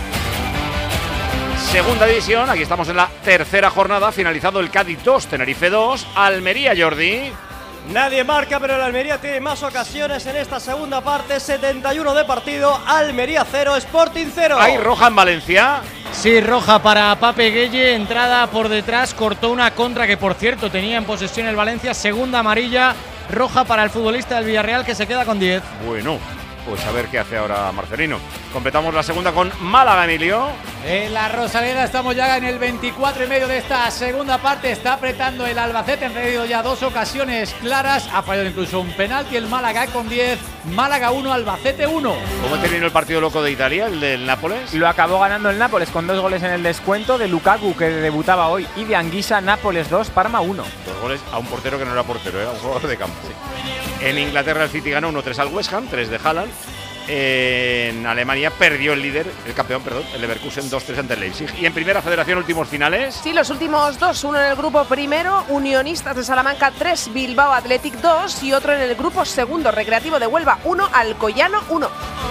Segunda división, aquí estamos en la tercera jornada, finalizado el Cádiz dos, Tenerife dos, Almería, Jordi. Nadie marca, pero el Almería tiene más ocasiones en esta segunda parte. setenta y uno de partido, Almería cero, Sporting cero. Hay roja en Valencia. Sí, roja para Pape Gueye, entrada por detrás, cortó una contra que por cierto tenía en posesión el Valencia, segunda amarilla, roja para el futbolista del Villarreal que se queda con diez. Bueno, pues a ver qué hace ahora Marcelino. Completamos la segunda con Málaga, Emilio. En la Rosaleda estamos ya en el veinticuatro y medio de esta segunda parte. Está apretando el Albacete, han tenido ya dos ocasiones claras. Ha fallado incluso un penalti el Málaga con diez. Málaga uno, Albacete uno. ¿Cómo terminó el partido loco de Italia, el del Nápoles? Lo acabó ganando el Nápoles con dos goles en el descuento de Lukaku, que debutaba hoy, y de Anguissa. Nápoles dos, Parma uno. Dos goles a un portero que no era portero, era un jugador de campo. En Inglaterra el City ganó uno tres al West Ham, tres de Haaland. En Alemania perdió el líder, el campeón, perdón, el Leverkusen dos tres ante el Leipzig. Y en Primera Federación, últimos finales. Sí, los últimos dos, uno en el grupo primero, Unionistas de Salamanca tres, Bilbao Athletic dos, y otro en el grupo segundo, Recreativo de Huelva uno, Alcoyano uno.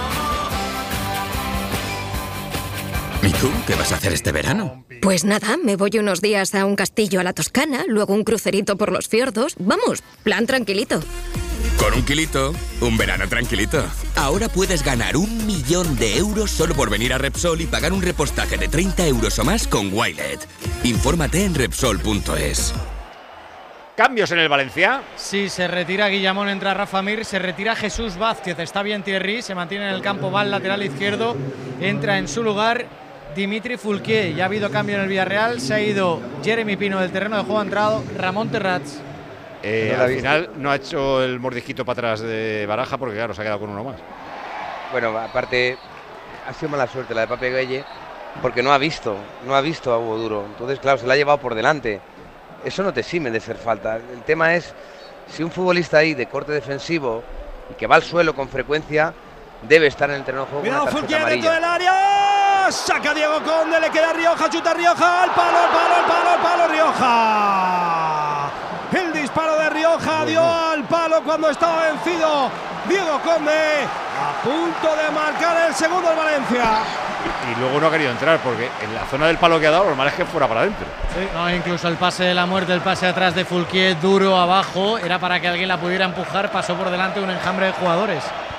¿Y tú qué vas a hacer este verano? Pues nada, me voy unos días a un castillo a la Toscana, luego un crucerito por los fiordos. Vamos, plan tranquilito. Con un kilito, un verano tranquilito. Ahora puedes ganar un millón de euros solo por venir a Repsol y pagar un repostaje de treinta euros o más con Wilet. Infórmate en Repsol punto es. ¿Cambios en el Valencia? Sí, se retira Guillamón, entra Rafa Mir, se retira Jesús Vázquez, está bien Thierry, se mantiene en el campo, va al lateral izquierdo, entra en su lugar Dimitri Foulquier. Ya ha habido cambio en el Villarreal, se ha ido Jeremy Pino del terreno de juego, ha entrado Ramón Terrats. Eh, No la al he final no ha hecho el mordisquito para atrás de Baraja porque claro, se ha quedado con uno más. Bueno, aparte, ha sido mala suerte la de Pape Gueye, porque no ha visto, no ha visto a Hugo Duro. Entonces, claro, se la ha llevado por delante. Eso no te exime de ser falta. El tema es, si un futbolista ahí de corte defensivo y que va al suelo con frecuencia, debe estar en el terreno de juego con Cuidado, una tarjeta Foulquier dentro amarilla. del área. Saca Diego Conde, le queda Rioja, chuta Rioja, al palo, al palo, al palo, al palo, Rioja. El disparo de Rioja dio al palo cuando estaba vencido Diego Conde, a punto de marcar el segundo del Valencia. Y luego no ha querido entrar porque en la zona del palo que ha dado, lo normal es que fuera para adentro. Sí, no, incluso el pase de la muerte, el pase atrás de Foulquier, duro abajo, era para que alguien la pudiera empujar, pasó por delante un enjambre de jugadores.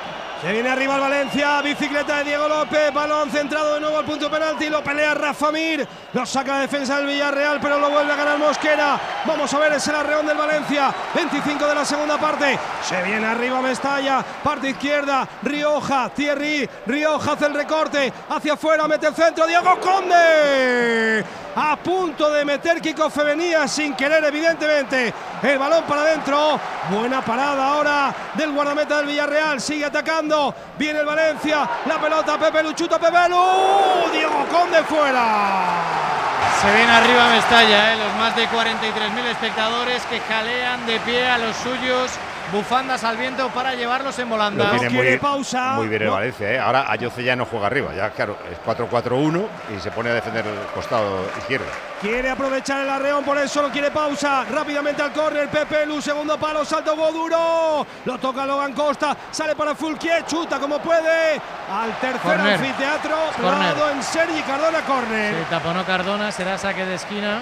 Se viene arriba el Valencia, bicicleta de Diego López, balón centrado de nuevo al punto penalti, lo pelea Rafa Mir, lo saca la defensa del Villarreal, pero lo vuelve a ganar Mosquera. Vamos a ver, es el arreón del Valencia, veinticinco de la segunda parte. Se viene arriba Mestalla, parte izquierda, Rioja, Thierry, Rioja hace el recorte, hacia afuera, mete el centro, Diego Conde. A punto de meter Kiko Femenía sin querer, evidentemente. El balón para adentro. Buena parada ahora del guardameta del Villarreal. Sigue atacando. Viene el Valencia. La pelota, Pepe Luchuto, Pepe Lu. Diego Conde fuera. Se viene arriba Mestalla, ¿eh? Los más de cuarenta y tres mil espectadores que jalean de pie a los suyos. Bufandas al viento para llevarlos en volanda. Lo tiene No quiere muy, pausa. muy bien el No. Valencia, ¿eh? Ahora Ayoce ya no juega arriba, ya claro, es cuatro cuatro uno y se pone a defender el costado izquierdo. Quiere aprovechar el arreón, por eso no quiere pausa. Rápidamente al córner, Pepe Lu, segundo palo, salto duro. Lo toca Logan Costa, sale para Fulquier, chuta como puede. Al tercer Corner. anfiteatro, Corner. dado en Sergi Cardona, córner. Se taponó Cardona, será saque de esquina.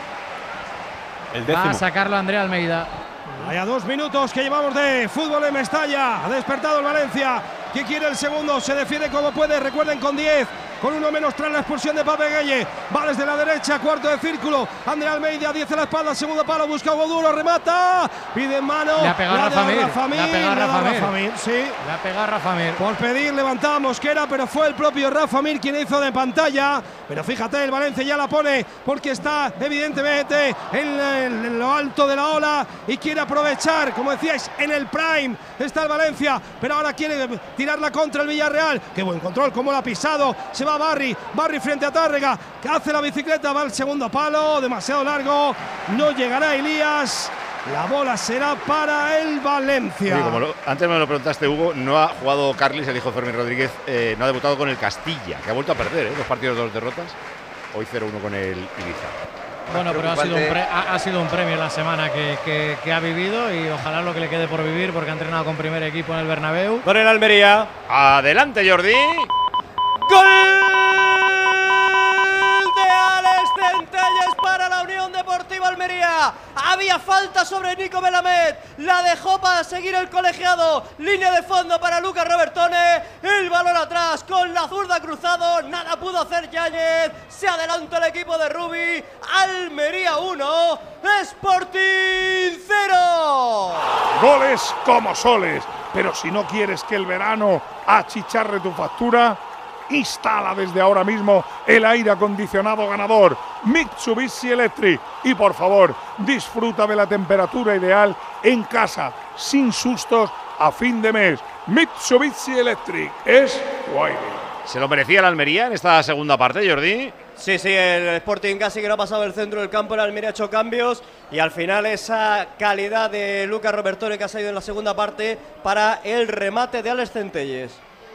El Va décimo. a sacarlo Andrea Almeida. Vaya dos minutos que llevamos de fútbol en Mestalla. Ha despertado el Valencia. ¿Quién quiere el segundo? Se defiende como puede. Recuerden, con diez. Con uno menos tras la expulsión de Pape Gueye. Va desde la derecha, cuarto de círculo. Andrea Almeida, diez en la espalda. Segundo palo, busca Hugo Duro, remata. Pide en mano. Le ha pegado La Rafa de Mir. Rafa Mir, Le ha pegado le ha dado Rafa Mir. Rafa Mir, sí. Le ha pegado Rafa Mir. Por pedir levantaba Mosquera, pero fue el propio Rafa Mir quien hizo de pantalla. Pero fíjate, el Valencia ya la pone porque está evidentemente en, en- en lo alto de la ola y quiere aprovechar, como decíais, en el prime está el Valencia, pero ahora quiere tirarla contra el Villarreal. Qué buen control, cómo lo ha pisado. Se va Barry, Barry frente a Tárrega, que hace la bicicleta, va al segundo palo, demasiado largo, no llegará Elías. La bola será para el Valencia. Oye, como lo- antes me lo preguntaste, Hugo, no ha jugado Carlis, el hijo de Fermín Rodríguez, eh, no ha debutado con el Castilla, que ha vuelto a perder, ¿eh? Dos partidos, dos derrotas. Hoy cero uno con el Ibiza. Bueno, pero ha sido, un pre- ha, ha sido un premio la semana que, que- que ha vivido y ojalá lo que le quede por vivir porque ha entrenado con primer equipo en el Bernabéu. Con el Almería. Adelante, Jordi. ¡Gol de Alex Centelles para la Unión Deportiva Almería! Había falta sobre Nico Melamed, la dejó para seguir el colegiado. Línea de fondo para Lucas Robertone, el balón atrás con la zurda cruzado, nada pudo hacer Yáñez. Se adelanta el equipo de Rubi. Almería uno, Sporting cero. Goles como soles, pero si no quieres que el verano achicharre tu factura, instala desde ahora mismo el aire acondicionado ganador Mitsubishi Electric y por favor disfruta de la temperatura ideal en casa sin sustos a fin de mes. Mitsubishi Electric es Wiley. ¿Se lo merecía el Almería en esta segunda parte, Jordi? Sí, sí, el Sporting casi que no ha pasado el centro del campo, el Almería ha hecho cambios y al final esa calidad de Lucas Robertone que ha salido en la segunda parte para el remate de Alex Centelles.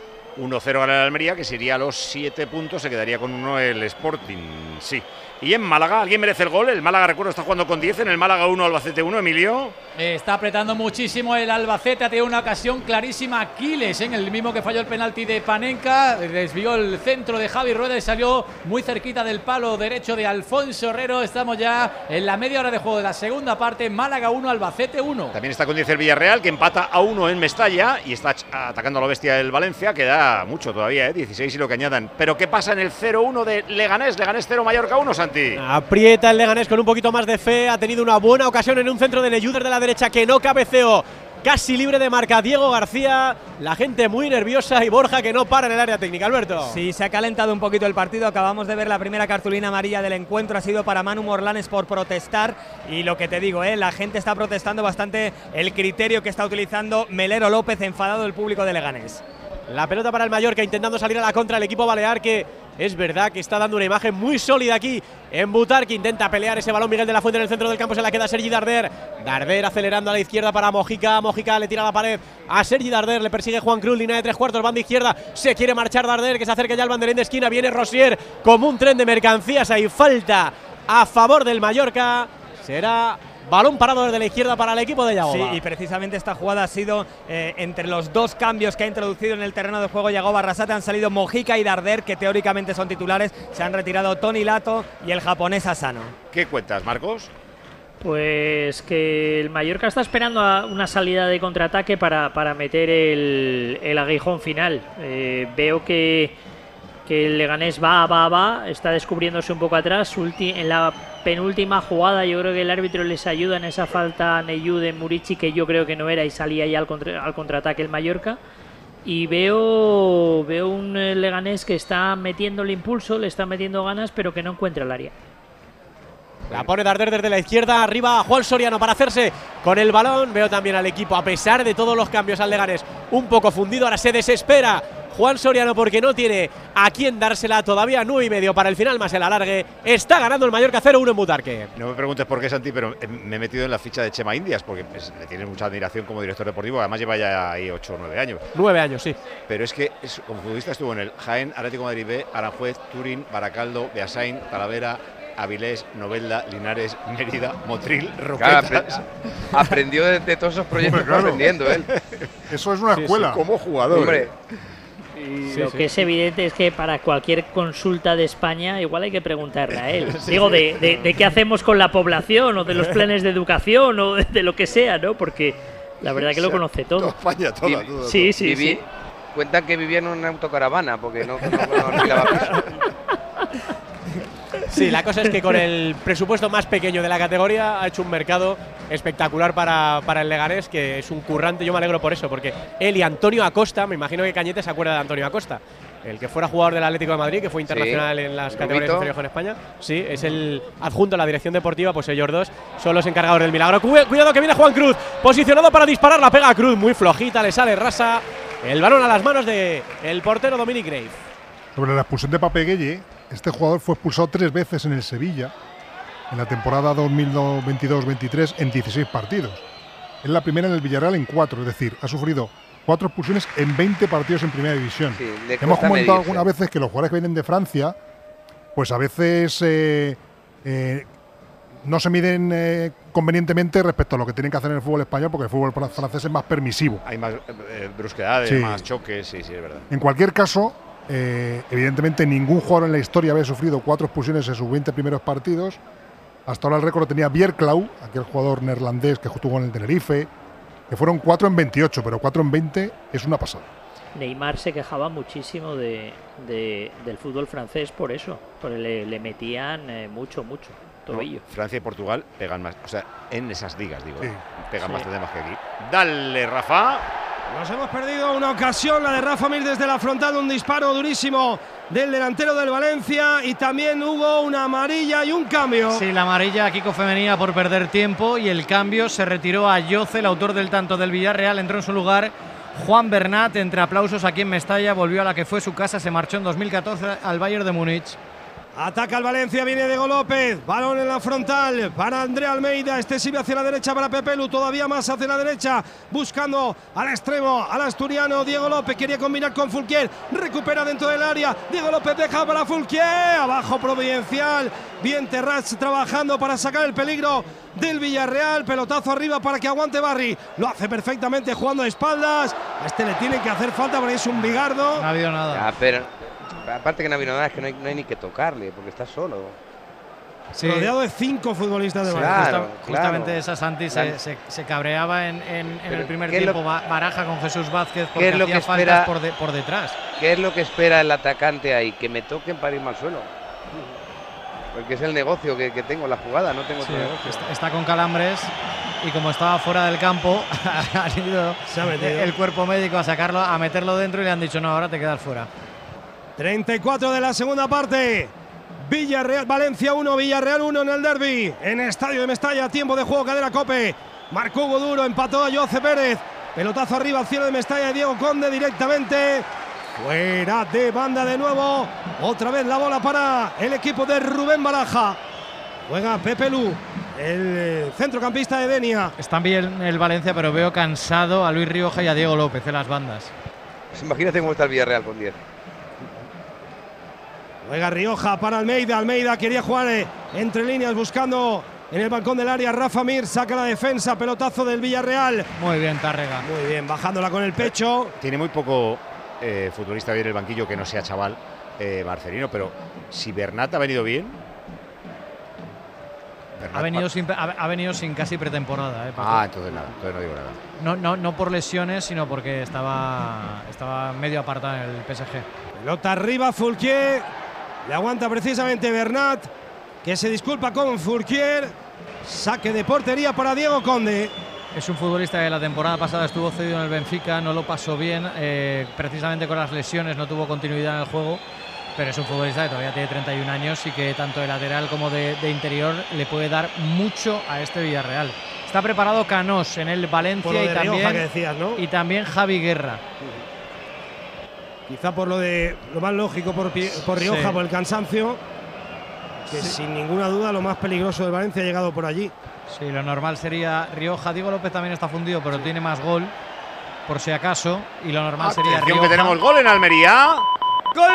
uno cero gana el Almería, que sería a los siete puntos, se quedaría con uno el Sporting, sí. Y en Málaga, ¿alguien merece el gol? El Málaga, recuerdo, está jugando con diez, en el Málaga uno, Albacete uno, Emilio. Eh, está apretando muchísimo el Albacete, ha tenido una ocasión clarísima Aquiles, en el mismo que falló el penalti de Panenka, desvió el centro de Javi Rueda y salió muy cerquita del palo derecho de Alfonso Herrero. Estamos ya en la media hora de juego de la segunda parte, Málaga uno, Albacete uno. También está con diez el Villarreal, que empata a uno en Mestalla y está ch- atacando a la bestia el Valencia, que da mucho todavía, ¿eh? dieciséis y lo que añadan. Pero ¿qué pasa en el cero uno de Leganés? Leganés cero, Mallorca uno, Santi. Aprieta el Leganés con un poquito más de fe. Ha tenido una buena ocasión en un centro de Leyuder de la derecha que no cabeceó. Casi libre de marca Diego García. La gente muy nerviosa y Borja que no para en el área técnica. Alberto. Sí, se ha calentado un poquito el partido. Acabamos de ver la primera cartulina amarilla del encuentro. Ha sido para Manu Morlanes por protestar. Y lo que te digo, ¿eh? la gente está protestando bastante el criterio que está utilizando Melero López, enfadado del público de Leganés. La pelota para el Mallorca intentando salir a la contra el equipo balear, que es verdad que está dando una imagen muy sólida aquí en Butar, que intenta pelear ese balón. Miguel de la Fuente en el centro del campo, se la queda Sergi Darder. Darder acelerando a la izquierda para Mojica. Mojica le tira a la pared a Sergi Darder, le persigue Juan Cruz, línea de tres cuartos, banda izquierda. Se quiere marchar Darder, que se acerca ya al banderín de esquina. Viene Rosier como un tren de mercancías. Hay falta a favor del Mallorca. Será balón parado desde la izquierda para el equipo de Yagoba. Sí, y precisamente esta jugada ha sido eh, entre los dos cambios que ha introducido en el terreno de juego Yagoba Arrasate. Han salido Mojica y Darder, que teóricamente son titulares. Se han retirado Tony Lato y el japonés Asano. ¿Qué cuentas, Marcos? Pues que el Mallorca está esperando a una salida de contraataque para, para meter el, el aguijón final. Eh, veo que, que el Leganés va, va, va, está descubriéndose un poco atrás. Ulti, en la penúltima jugada yo creo que el árbitro les ayuda en esa falta a Neyú de Murici, que yo creo que no era, y salía ya al, contra, al contraataque el Mallorca. Y veo, veo un Leganés que está metiendo el impulso, le está metiendo ganas, pero que no encuentra el área. La pone Darder desde la izquierda, arriba Juan Soriano para hacerse con el balón. Veo también al equipo, a pesar de todos los cambios al Leganés, un poco fundido. Ahora se desespera Juan Soriano porque no tiene a quién dársela. Todavía nueve y medio para el final más el alargue. Está ganando el Mallorca cero uno en Butarque. No me preguntes por qué, Santi, pero me he metido en la ficha de Chema Indias porque pues, le tiene mucha admiración como director deportivo. Además lleva ya ahí ocho o nueve años. nueve años, sí. Pero es que es, como futbolista estuvo en el Jaén, Atlético de Madrid B, Aranjuez, Turín, Baracaldo, Beasain, Talavera, Avilés, Novelda, Linares, Mérida, Motril, Roquetas. Claro, aprendió de, de todos esos proyectos. Hombre, claro. Aprendiendo él. Eso es una sí, escuela. Sí, como jugador. Hombre. Y sí, lo sí. que es evidente es que para cualquier consulta de España igual hay que preguntarle a él. Sí, Digo, de, de, de qué hacemos con la población o de los planes de educación o de, de lo que sea, ¿no? Porque la verdad que lo conoce todo. Toda España, toda, todo, Sí, sí, Viví, sí. Cuentan que vivía en una autocaravana porque no, no, no alquilaba piso. Sí, la cosa es que con el presupuesto más pequeño de la categoría ha hecho un mercado espectacular para, para el Leganés, que es un currante. Yo me alegro por eso, porque él y Antonio Acosta, me imagino que Cañete se acuerda de Antonio Acosta, el que fuera jugador del Atlético de Madrid, que fue internacional sí, en las categorías inferiores con España. Sí, es el adjunto a la dirección deportiva, pues ellos dos son los encargados del milagro. Cuidado que viene Juan Cruz, posicionado para disparar, la pega a Cruz, muy flojita, le sale rasa. El balón a las manos del el portero Dominic Grave. Sobre la expulsión de Papeguelle, este jugador fue expulsado tres veces en el Sevilla en la temporada dos mil veintidós veintitrés en dieciséis partidos. Es la primera en el Villarreal en cuatro, es decir, ha sufrido cuatro expulsiones en veinte partidos en primera división. Sí, hemos comentado medirse. algunas veces que los jugadores que vienen de Francia, pues a veces eh, eh, no se miden eh, convenientemente respecto a lo que tienen que hacer en el fútbol español, porque el fútbol francés es más permisivo. Hay más eh, brusquedades, sí. más choques, sí, sí, es verdad. En cualquier caso, eh, evidentemente ningún jugador en la historia había sufrido cuatro expulsiones en sus veinte primeros partidos. Hasta ahora el récord lo tenía Bierklau, aquel jugador neerlandés que jugó en el Tenerife, que fueron cuatro en veintiocho, pero cuatro en veinte es una pasada. Neymar se quejaba muchísimo de, de, del fútbol francés por eso, porque le, le metían eh, mucho, mucho tobillo. No, Francia y Portugal pegan más, o sea, en esas ligas, digo, sí. pegan sí. bastante más que aquí. Dale, Rafa. Nos hemos perdido una ocasión, la de Rafa Mir desde la frontal, un disparo durísimo del delantero del Valencia, y también hubo una amarilla y un cambio. Sí, la amarilla a Kiko Femenía por perder tiempo, y el cambio se retiró a Yoce, el autor del tanto del Villarreal. Entró en su lugar Juan Bernat, entre aplausos aquí en Mestalla, volvió a la que fue su casa, se marchó en dos mil catorce al Bayern de Múnich. Ataca el Valencia, viene Diego López, balón en la frontal para André Almeida, este sirve hacia la derecha para Pepelu, todavía más hacia la derecha, buscando al extremo, al asturiano. Diego López quería combinar con Fulquier, recupera dentro del área, Diego López deja para Fulquier, abajo Providencial, bien Terrats trabajando para sacar el peligro del Villarreal, pelotazo arriba para que aguante Barry, lo hace perfectamente jugando a espaldas, a este le tiene que hacer falta porque es un bigardo. No ha habido nada. Ya, pero aparte que no ha habido nada, es que no hay, no hay ni que tocarle, porque está solo. Sí. Rodeado de cinco futbolistas de sí, Baraja. Claro, Justa, justamente claro. esa Santi se, se, se cabreaba en, en, en el primer tiempo, lo, Baraja con Jesús Vázquez, porque hacía que faltas espera, por, de, por detrás. ¿Qué es lo que espera el atacante ahí? Que me toquen para irme al suelo. Porque es el negocio que, que tengo, la jugada, no tengo sí, otro negocio. Está, está con calambres, y como estaba fuera del campo, ha ido el cuerpo médico a sacarlo, a meterlo dentro, y le han dicho, no, ahora te quedas fuera. treinta y cuatro de la segunda parte. Villarreal, Valencia uno, Villarreal uno en el derbi. En el estadio de Mestalla, tiempo de juego, cadena Cope. Marcó Hugo Duro, empató a Yoce Pérez. Pelotazo arriba al cielo de Mestalla de Diego Conde directamente. Fuera de banda de nuevo. Otra vez la bola para el equipo de Rubén Baraja. Juega Pepe Lu, el centrocampista de Denia. Están bien el Valencia, pero veo cansado a Luis Rioja y a Diego López en las bandas. Pues imagínate cómo está el Villarreal con diez. Juega Rioja para Almeida. Almeida quería jugar entre líneas buscando en el balcón del área. Rafa Mir saca la defensa. Pelotazo del Villarreal. Muy bien, Tárrega. Muy bien, bajándola con el pecho. Tiene muy poco eh, futbolista bien en el banquillo que no sea chaval eh, Marcelino, pero si Bernat ha venido bien. Ha venido, sin, ha, ha venido sin casi pretemporada. ¿eh? Ah, entonces nada, entonces no digo nada. No, no, no por lesiones, sino porque estaba, estaba medio apartado en el P S G. Pelota arriba, Fourquier. Le aguanta precisamente Bernat, que se disculpa con Fourquier. Saque de portería para Diego Conde. Es un futbolista que la temporada pasada estuvo cedido en el Benfica, no lo pasó bien, eh, precisamente con las lesiones no tuvo continuidad en el juego. Pero es un futbolista que todavía tiene treinta y un años y que tanto de lateral como de, de interior le puede dar mucho a este Villarreal. Está preparado Canós en el Valencia por lo de y, también, Rioja que decías, ¿no? y también Javi Guerra. Quizá por lo de lo más lógico por, por Rioja, sí. por el cansancio, que sí. sin ninguna duda lo más peligroso del Valencia ha llegado por allí. Sí, lo normal sería Rioja. Diego López también está fundido, pero tiene más gol, por si acaso. Y lo normal Atención sería Rioja. que tenemos gol en Almería. ¡Gol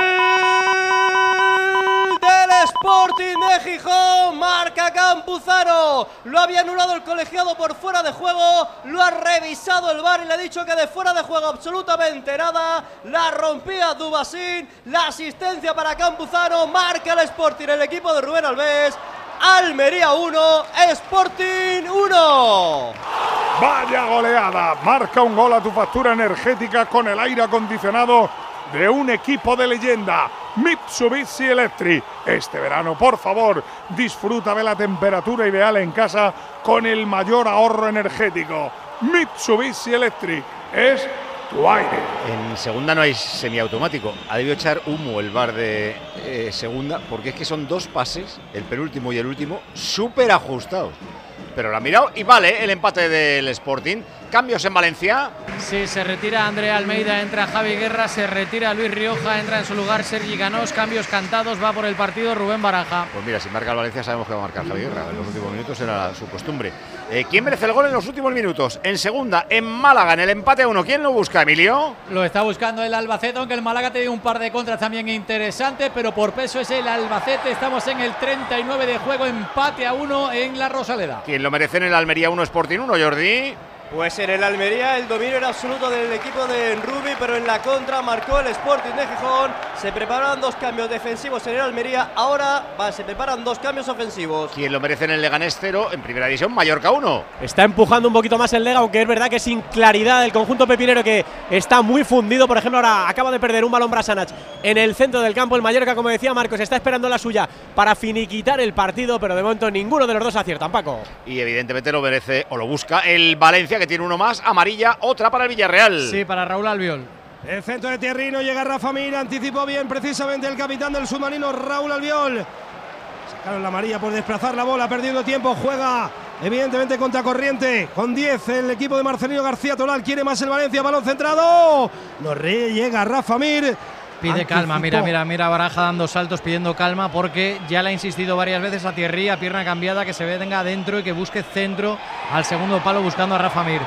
del Sporting de Gijón! Marca Campuzano. Lo había anulado el colegiado por fuera de juego. Lo ha revisado el V A R y le ha dicho que de fuera de juego absolutamente nada. La rompía Dubasín. La asistencia para Campuzano. Marca el Sporting, el equipo de Rubén Alves. Almería uno, Sporting uno. Vaya goleada. Marca un gol a tu factura energética con el aire acondicionado de un equipo de leyenda, Mitsubishi Electric. Este verano, por favor, disfruta de la temperatura ideal en casa con el mayor ahorro energético. Mitsubishi Electric es tu aire. En segunda no hay semiautomático. Ha debido echar humo el V A R de eh, segunda, porque es que son dos pases, el penúltimo y el último, súper ajustados. Pero lo ha mirado y vale el empate del Sporting. Cambios en Valencia. Sí, se retira Andrea Almeida, entra Javi Guerra, se retira Luis Rioja, entra en su lugar Sergi Canós. Cambios cantados, va por el partido Rubén Baraja. Pues mira, si marca el Valencia sabemos que va a marcar Javi Guerra. En los últimos minutos era su costumbre. Eh, ¿Quién merece el gol en los últimos minutos? En segunda, en Málaga, en el empate a uno. ¿Quién lo busca, Emilio? Lo está buscando el Albacete, aunque el Málaga tiene un par de contras también interesantes, pero por peso es el Albacete. Estamos en el treinta y nueve de juego, empate a uno en la Rosaleda. ¿Quién lo merece en el Almería uno, Sporting uno, Jordi? Pues en el Almería el dominio era absoluto del equipo de Rubi, pero en la contra marcó el Sporting de Gijón. Se preparan dos cambios defensivos en el Almería, ahora va, se preparan dos cambios ofensivos. ¿Quién lo merece en el Leganés cero? En primera división, Mallorca uno. Está empujando un poquito más el Lega, aunque es verdad que sin claridad el conjunto pepinero, que está muy fundido. Por ejemplo, ahora acaba de perder un balón Brasanac en el centro del campo. El Mallorca, como decía Marcos, está esperando la suya para finiquitar el partido, pero de momento ninguno de los dos acierta, Paco. Y evidentemente lo merece o lo busca el Valencia, que tiene uno más, amarilla, otra para el Villarreal. Sí, para Raúl Albiol. El centro de Thierry, no llega Rafa Mir, anticipó bien precisamente el capitán del submarino Raúl Albiol. Sacaron la amarilla por desplazar la bola, perdiendo tiempo, juega evidentemente contra corriente, con diez el equipo de Marcelino García Toral, quiere más el Valencia, balón centrado, no llega Rafa Mir. Pide Anticipó. calma, mira, mira, mira Baraja dando saltos, pidiendo calma, porque ya le ha insistido varias veces a Thierry, a pierna cambiada, que se venga adentro y que busque centro al segundo palo buscando a Rafa Mir.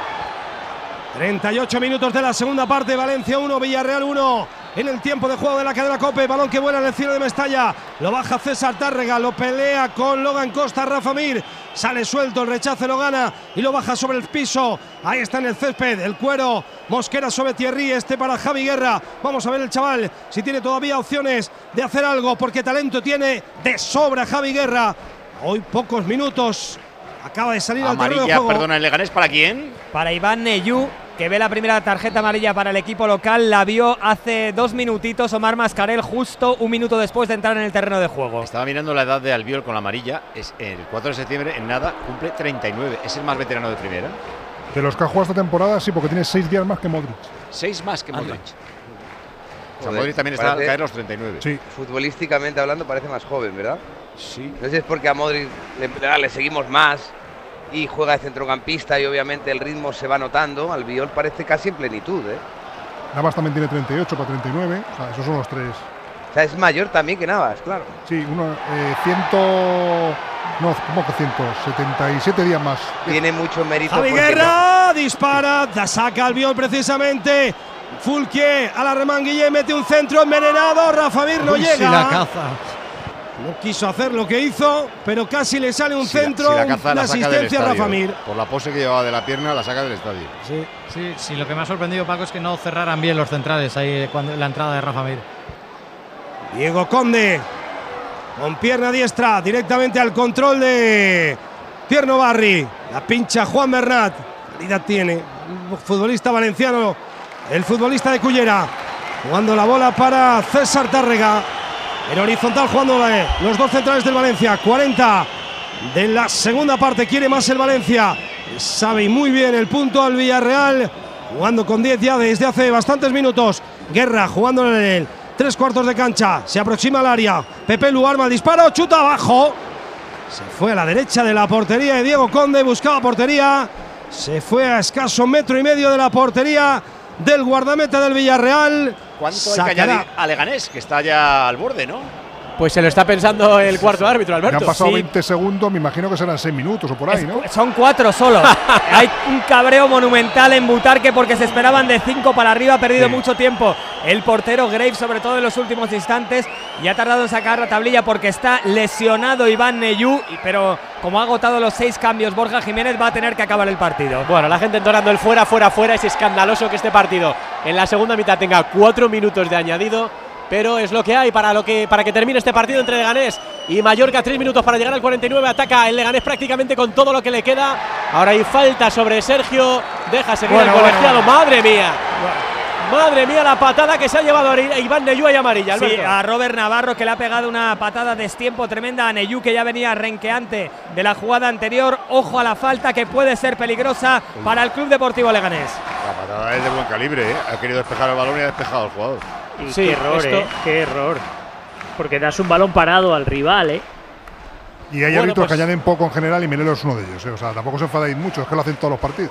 treinta y ocho minutos de la segunda parte, Valencia uno, Villarreal uno. En el tiempo de juego de la cadena COPE, balón que vuela en el cielo de Mestalla, lo baja César Tárrega, lo pelea con Logan Costa, Rafa Mir, sale suelto, el rechace lo gana y lo baja sobre el piso. Ahí está en el césped, el cuero, Mosquera sobre Thierry, este para Javi Guerra. Vamos a ver el chaval si tiene todavía opciones de hacer algo, porque talento tiene de sobra Javi Guerra. Hoy pocos minutos, acaba de salir al terreno de juego. Perdona, ¿el Leganés para quién? Para Iván Neyú, que ve la primera tarjeta amarilla para el equipo local. La vio hace dos minutitos Omar Mascarel, justo un minuto después de entrar en el terreno de juego. Estaba mirando la edad de Albiol con la amarilla. Es el cuatro de septiembre, en nada, cumple treinta y nueve. ¿Es el más veterano de primera? De los que ha jugado esta temporada, sí, porque tiene seis días más que Modric. Seis más que Modric. O sea, Modric también está al caer los treinta y nueve. Sí. Futbolísticamente hablando parece más joven, ¿verdad? Sí. No sé si es porque a Modric le, le seguimos más y juega de centrocampista y obviamente el ritmo se va notando. Albiol parece casi en plenitud, ¿eh? Navas también tiene treinta y ocho para treinta y nueve, o sea, esos son los tres. O sea, es mayor también que Navas, claro. Sí, uno, eh, ciento... No, ¿cómo que ciento? setenta y siete días más. Tiene mucho mérito. Javi Guerra, no. dispara, da saca Albiol precisamente. Fourquier a la remanguille, mete un centro envenenado, Rafa Mir no Uy, llega. Si la caza. No quiso hacer lo que hizo, pero casi le sale un si centro, la, si la, caza, la la asistencia a Rafa Mir. Por la pose que llevaba de la pierna, la saca del estadio. Sí, sí, sí, lo que me ha sorprendido, Paco, es que no cerraran bien los centrales ahí cuando la entrada de Rafa Mir. Diego Conde, con pierna diestra, directamente al control de Tierno Barri, la pincha Juan Bernat. Calidad tiene el futbolista valenciano, el futbolista de Cullera. Jugando la bola para César Tárrega. En horizontal jugando los dos centrales del Valencia. cuarenta de la segunda parte. Quiere más el Valencia. Sabe muy bien el punto al Villarreal. Jugando con diez ya desde hace bastantes minutos. Guerra jugando en el tres cuartos de cancha. Se aproxima al área. Pepe Lu arma el disparo. Chuta abajo. Se fue a la derecha de la portería de Diego Conde. Buscaba portería. Se fue a escaso metro y medio de la portería del guardameta del Villarreal. ¿Cuánto hay que añadir a Leganés, que está ya al borde, no? Pues se lo está pensando el cuarto árbitro, Alberto. Me han pasado sí. veinte segundos, me imagino que serán seis minutos o por ahí, ¿no? Son cuatro solo. Hay un cabreo monumental en Butarque porque se esperaban de cinco para arriba, ha perdido sí. mucho tiempo el portero Graves, sobre todo en los últimos instantes, y ha tardado en sacar la tablilla porque está lesionado Iván Neyú, pero como ha agotado los seis cambios Borja Jiménez, va a tener que acabar el partido. Bueno, la gente entonando el fuera, fuera, fuera. Es escandaloso que este partido en la segunda mitad tenga cuatro minutos de añadido, pero es lo que hay para, lo que, para que termine este partido entre Leganés y Mallorca. Tres minutos para llegar al cuarenta y nueve. Ataca el Leganés prácticamente con todo lo que le queda. Ahora hay falta sobre Sergio. Deja seguir bueno, el colegiado. Bueno, bueno. ¡Madre mía! Bueno. Madre mía, la patada que se ha llevado a Iván Neyú y amarilla. Alberto. Sí, a Robert Navarro, que le ha pegado una patada de destiempo tremenda a Neyú, que ya venía renqueante de la jugada anterior. Ojo a la falta, que puede ser peligrosa para el Club Deportivo Leganés. La patada es de buen calibre, ¿eh? Ha querido despejar el balón y ha despejado al jugador. Y sí, qué error, esto, eh, qué error. Porque das un balón parado al rival, ¿eh? Y hay bueno, árbitros pues, que añaden poco en general y Melero es uno de ellos, ¿eh? O sea, tampoco se enfadéis mucho, es que lo hacen todos los partidos.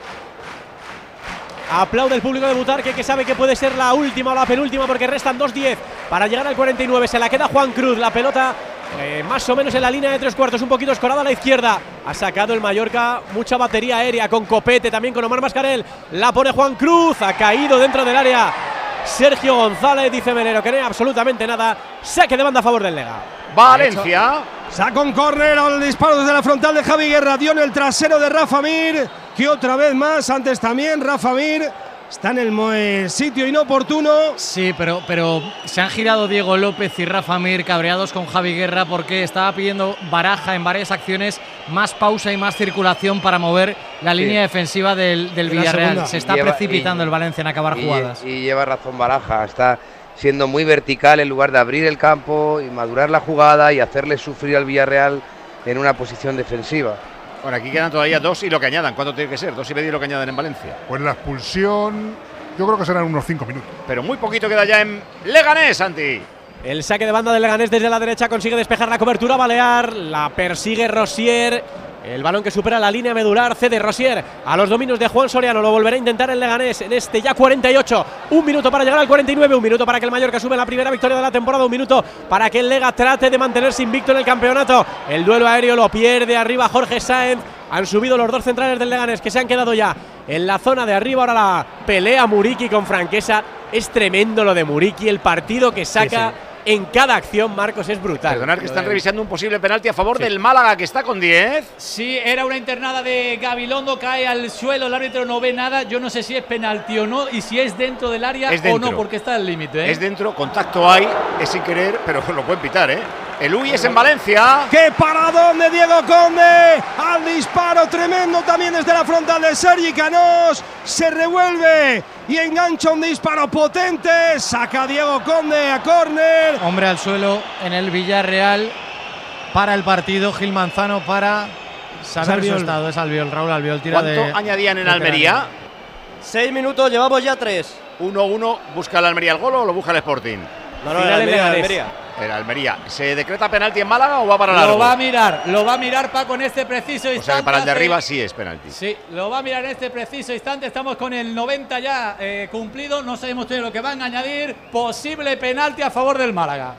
Aplaude el público de Butarque, que sabe que puede ser la última o la penúltima, porque restan dos diez para llegar al cuarenta y nueve. Se la queda Juan Cruz, la pelota eh, más o menos en la línea de tres cuartos, un poquito escorada a la izquierda. Ha sacado el Mallorca mucha batería aérea con Copete, también con Omar Mascarel. La pone Juan Cruz, ha caído dentro del área Sergio González, dice Melero que no hay absolutamente nada. Saque de banda a favor del Lega. Valencia. Saca un córner al disparo desde la frontal de Javi Guerra. Dio en el trasero de Rafa Mir, que otra vez más, antes también Rafa Mir está en el eh, sitio inoportuno. Sí, pero, pero se han girado Diego López y Rafa Mir cabreados con Javi Guerra porque estaba pidiendo Baraja en varias acciones más pausa y más circulación para mover la sí. línea defensiva del, del Villarreal. Se está lleva, precipitando y, el Valencia en acabar y, jugadas. Y lleva razón Baraja, está siendo muy vertical en lugar de abrir el campo y madurar la jugada y hacerle sufrir al Villarreal en una posición defensiva. Bueno, aquí quedan todavía dos y lo que añadan. ¿Cuánto tiene que ser? Dos y medio y lo que añadan en Valencia. Pues la expulsión, yo creo que serán unos cinco minutos. Pero muy poquito queda ya en Leganés, Santi. El saque de banda del Leganés desde la derecha consigue despejar la cobertura balear. La persigue Rosier. El balón que supera la línea medular, cede Rosier a los dominios de Juan Soriano. Lo volverá a intentar el Leganés en este ya cuarenta y ocho. Un minuto para llegar al cuarenta y nueve. Un minuto para que el Mallorca sube la primera victoria de la temporada. Un minuto para que el Lega trate de mantenerse invicto en el campeonato. El duelo aéreo lo pierde arriba Jorge Sáenz. Han subido los dos centrales del Leganés, que se han quedado ya en la zona de arriba. Ahora la pelea Muriqui con Franquesa. Es tremendo lo de Muriqui. El partido que saca. Sí, sí. En cada acción, Marcos, es brutal. Perdonar que están revisando un posible penalti a favor sí. del Málaga, que está con diez. Sí, era una internada de Gabilondo, cae al suelo, el árbitro no ve nada. Yo no sé si es penalti o no, y si es dentro del área o no, porque está al límite. ¿eh? Es dentro, contacto hay, es sin querer, pero lo pueden pitar, ¿eh? El U I es en Valencia. ¡Qué paradón de Diego Conde! Al disparo tremendo también desde la frontal de Sergi Canós. Se revuelve y engancha un disparo potente. Saca Diego Conde a córner. Hombre al suelo en el Villarreal. Para el partido, Gil Manzano para saber su estado. Es Albiol, Raúl Albiol. Tira ¿Cuánto de, añadían en Almería? Seis minutos, llevamos ya tres. uno uno, ¿busca el Almería el gol o lo busca el Sporting? No, no, el Almería, Almería. El Almería. ¿Se decreta penalti en Málaga o va para largo? Lo va a mirar, lo va a mirar Paco en este preciso instante. O sea que para el de arriba sí es penalti. Sí, lo va a mirar en este preciso instante. Estamos con el noventa ya eh, cumplido. No sabemos todavía lo que van a añadir. Posible penalti a favor del Málaga.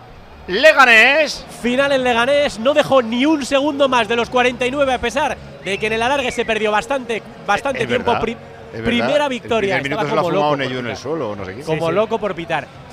Leganés. Final en Leganés. No dejó ni un segundo más de los cuarenta y nueve, a pesar de que en el alargue se perdió bastante, bastante es tiempo. Verdad. Primera victoria. El primer minuto se lo ha fumado Neyú en el suelo, no sé qué. Como sí, sí. loco por pitar.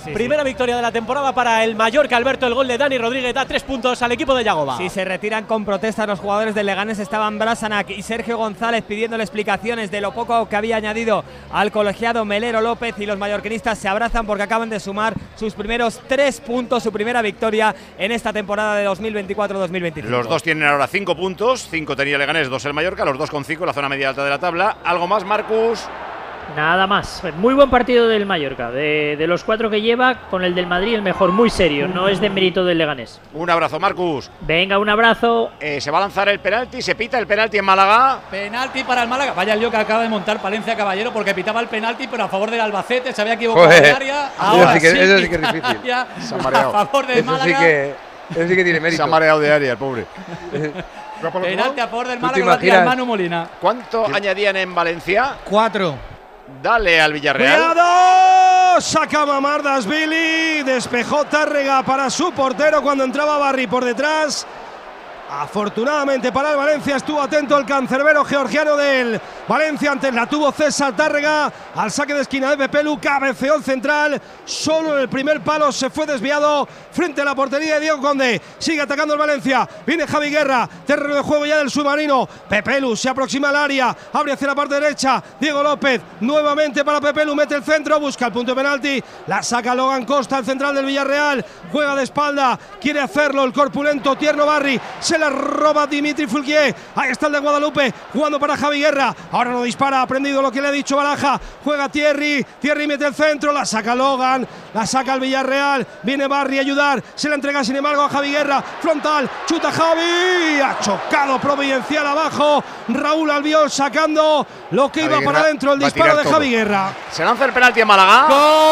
Sí, Primera sí. victoria de la temporada para el Mallorca. Alberto, el gol de Dani Rodríguez da tres puntos al equipo de Yagoba. Si se retiran con protesta los jugadores del Leganés, estaban Brasanac y Sergio González pidiéndole explicaciones de lo poco que había añadido al colegiado Melero López, y los mallorquinistas se abrazan porque acaban de sumar sus primeros tres puntos, su primera victoria en esta temporada de dos mil veinticuatro dos mil veinticinco. Los dos tienen ahora cinco puntos, cinco tenía Leganés, dos el Mallorca, los dos con cinco, la zona media alta de la tabla. ¿Algo más, Marcus? Nada más. Muy buen partido del Mallorca. De, de los cuatro que lleva, con el del Madrid el mejor, muy serio. No es de mérito del Leganés. Un abrazo, Marcus. Venga, un abrazo. Eh, se va a lanzar el penalti, se pita el penalti en Málaga. Penalti para el Málaga. Vaya el lío que acaba de montar Palencia Caballero, porque pitaba el penalti, pero a favor del Albacete. Se había equivocado Joder. de área. Ahora eso sí que, sí, eso sí que es difícil. Se ha mareado. A favor del eso Málaga. Sí que, eso sí que tiene mérito. Se ha mareado de área el pobre. Penalti a favor del ¿Tú te Málaga, lo imaginas? Manu Molina. ¿Cuánto añadían en Valencia? Cuatro. Dale al Villarreal. ¡Cuidado! Saca Mamardas Billy. Despejó Tárrega para su portero cuando entraba Barry por detrás. Afortunadamente para el Valencia estuvo atento el cancerbero georgiano del Valencia. Antes la tuvo César Tárrega al saque de esquina de Pepelu, cabeceó el central, solo en el primer palo se fue desviado frente a la portería de Diego Conde. Sigue atacando el Valencia, viene Javi Guerra, terreno de juego ya del submarino. Pepelu se aproxima al área, abre hacia la parte derecha, Diego López nuevamente para Pepelu, mete el centro, busca el punto de penalti, la saca Logan Costa, el central del Villarreal, juega de espalda, quiere hacerlo el corpulento tierno Barry, se la roba Dimitri Fulquier. Ahí está el de Guadalupe jugando para Javi Guerra. Ahora no dispara, ha aprendido lo que le ha dicho Baraja. Juega Thierry, Thierry mete el centro, la saca Logan, la saca el Villarreal. Viene Barry a ayudar, se la entrega sin embargo a Javi Guerra. Frontal, chuta Javi, ha chocado providencial abajo. Raúl Albiol sacando lo que Javi iba Guerra para adentro, el disparo de todo. Javi Guerra. Se lanza el penalti en Málaga.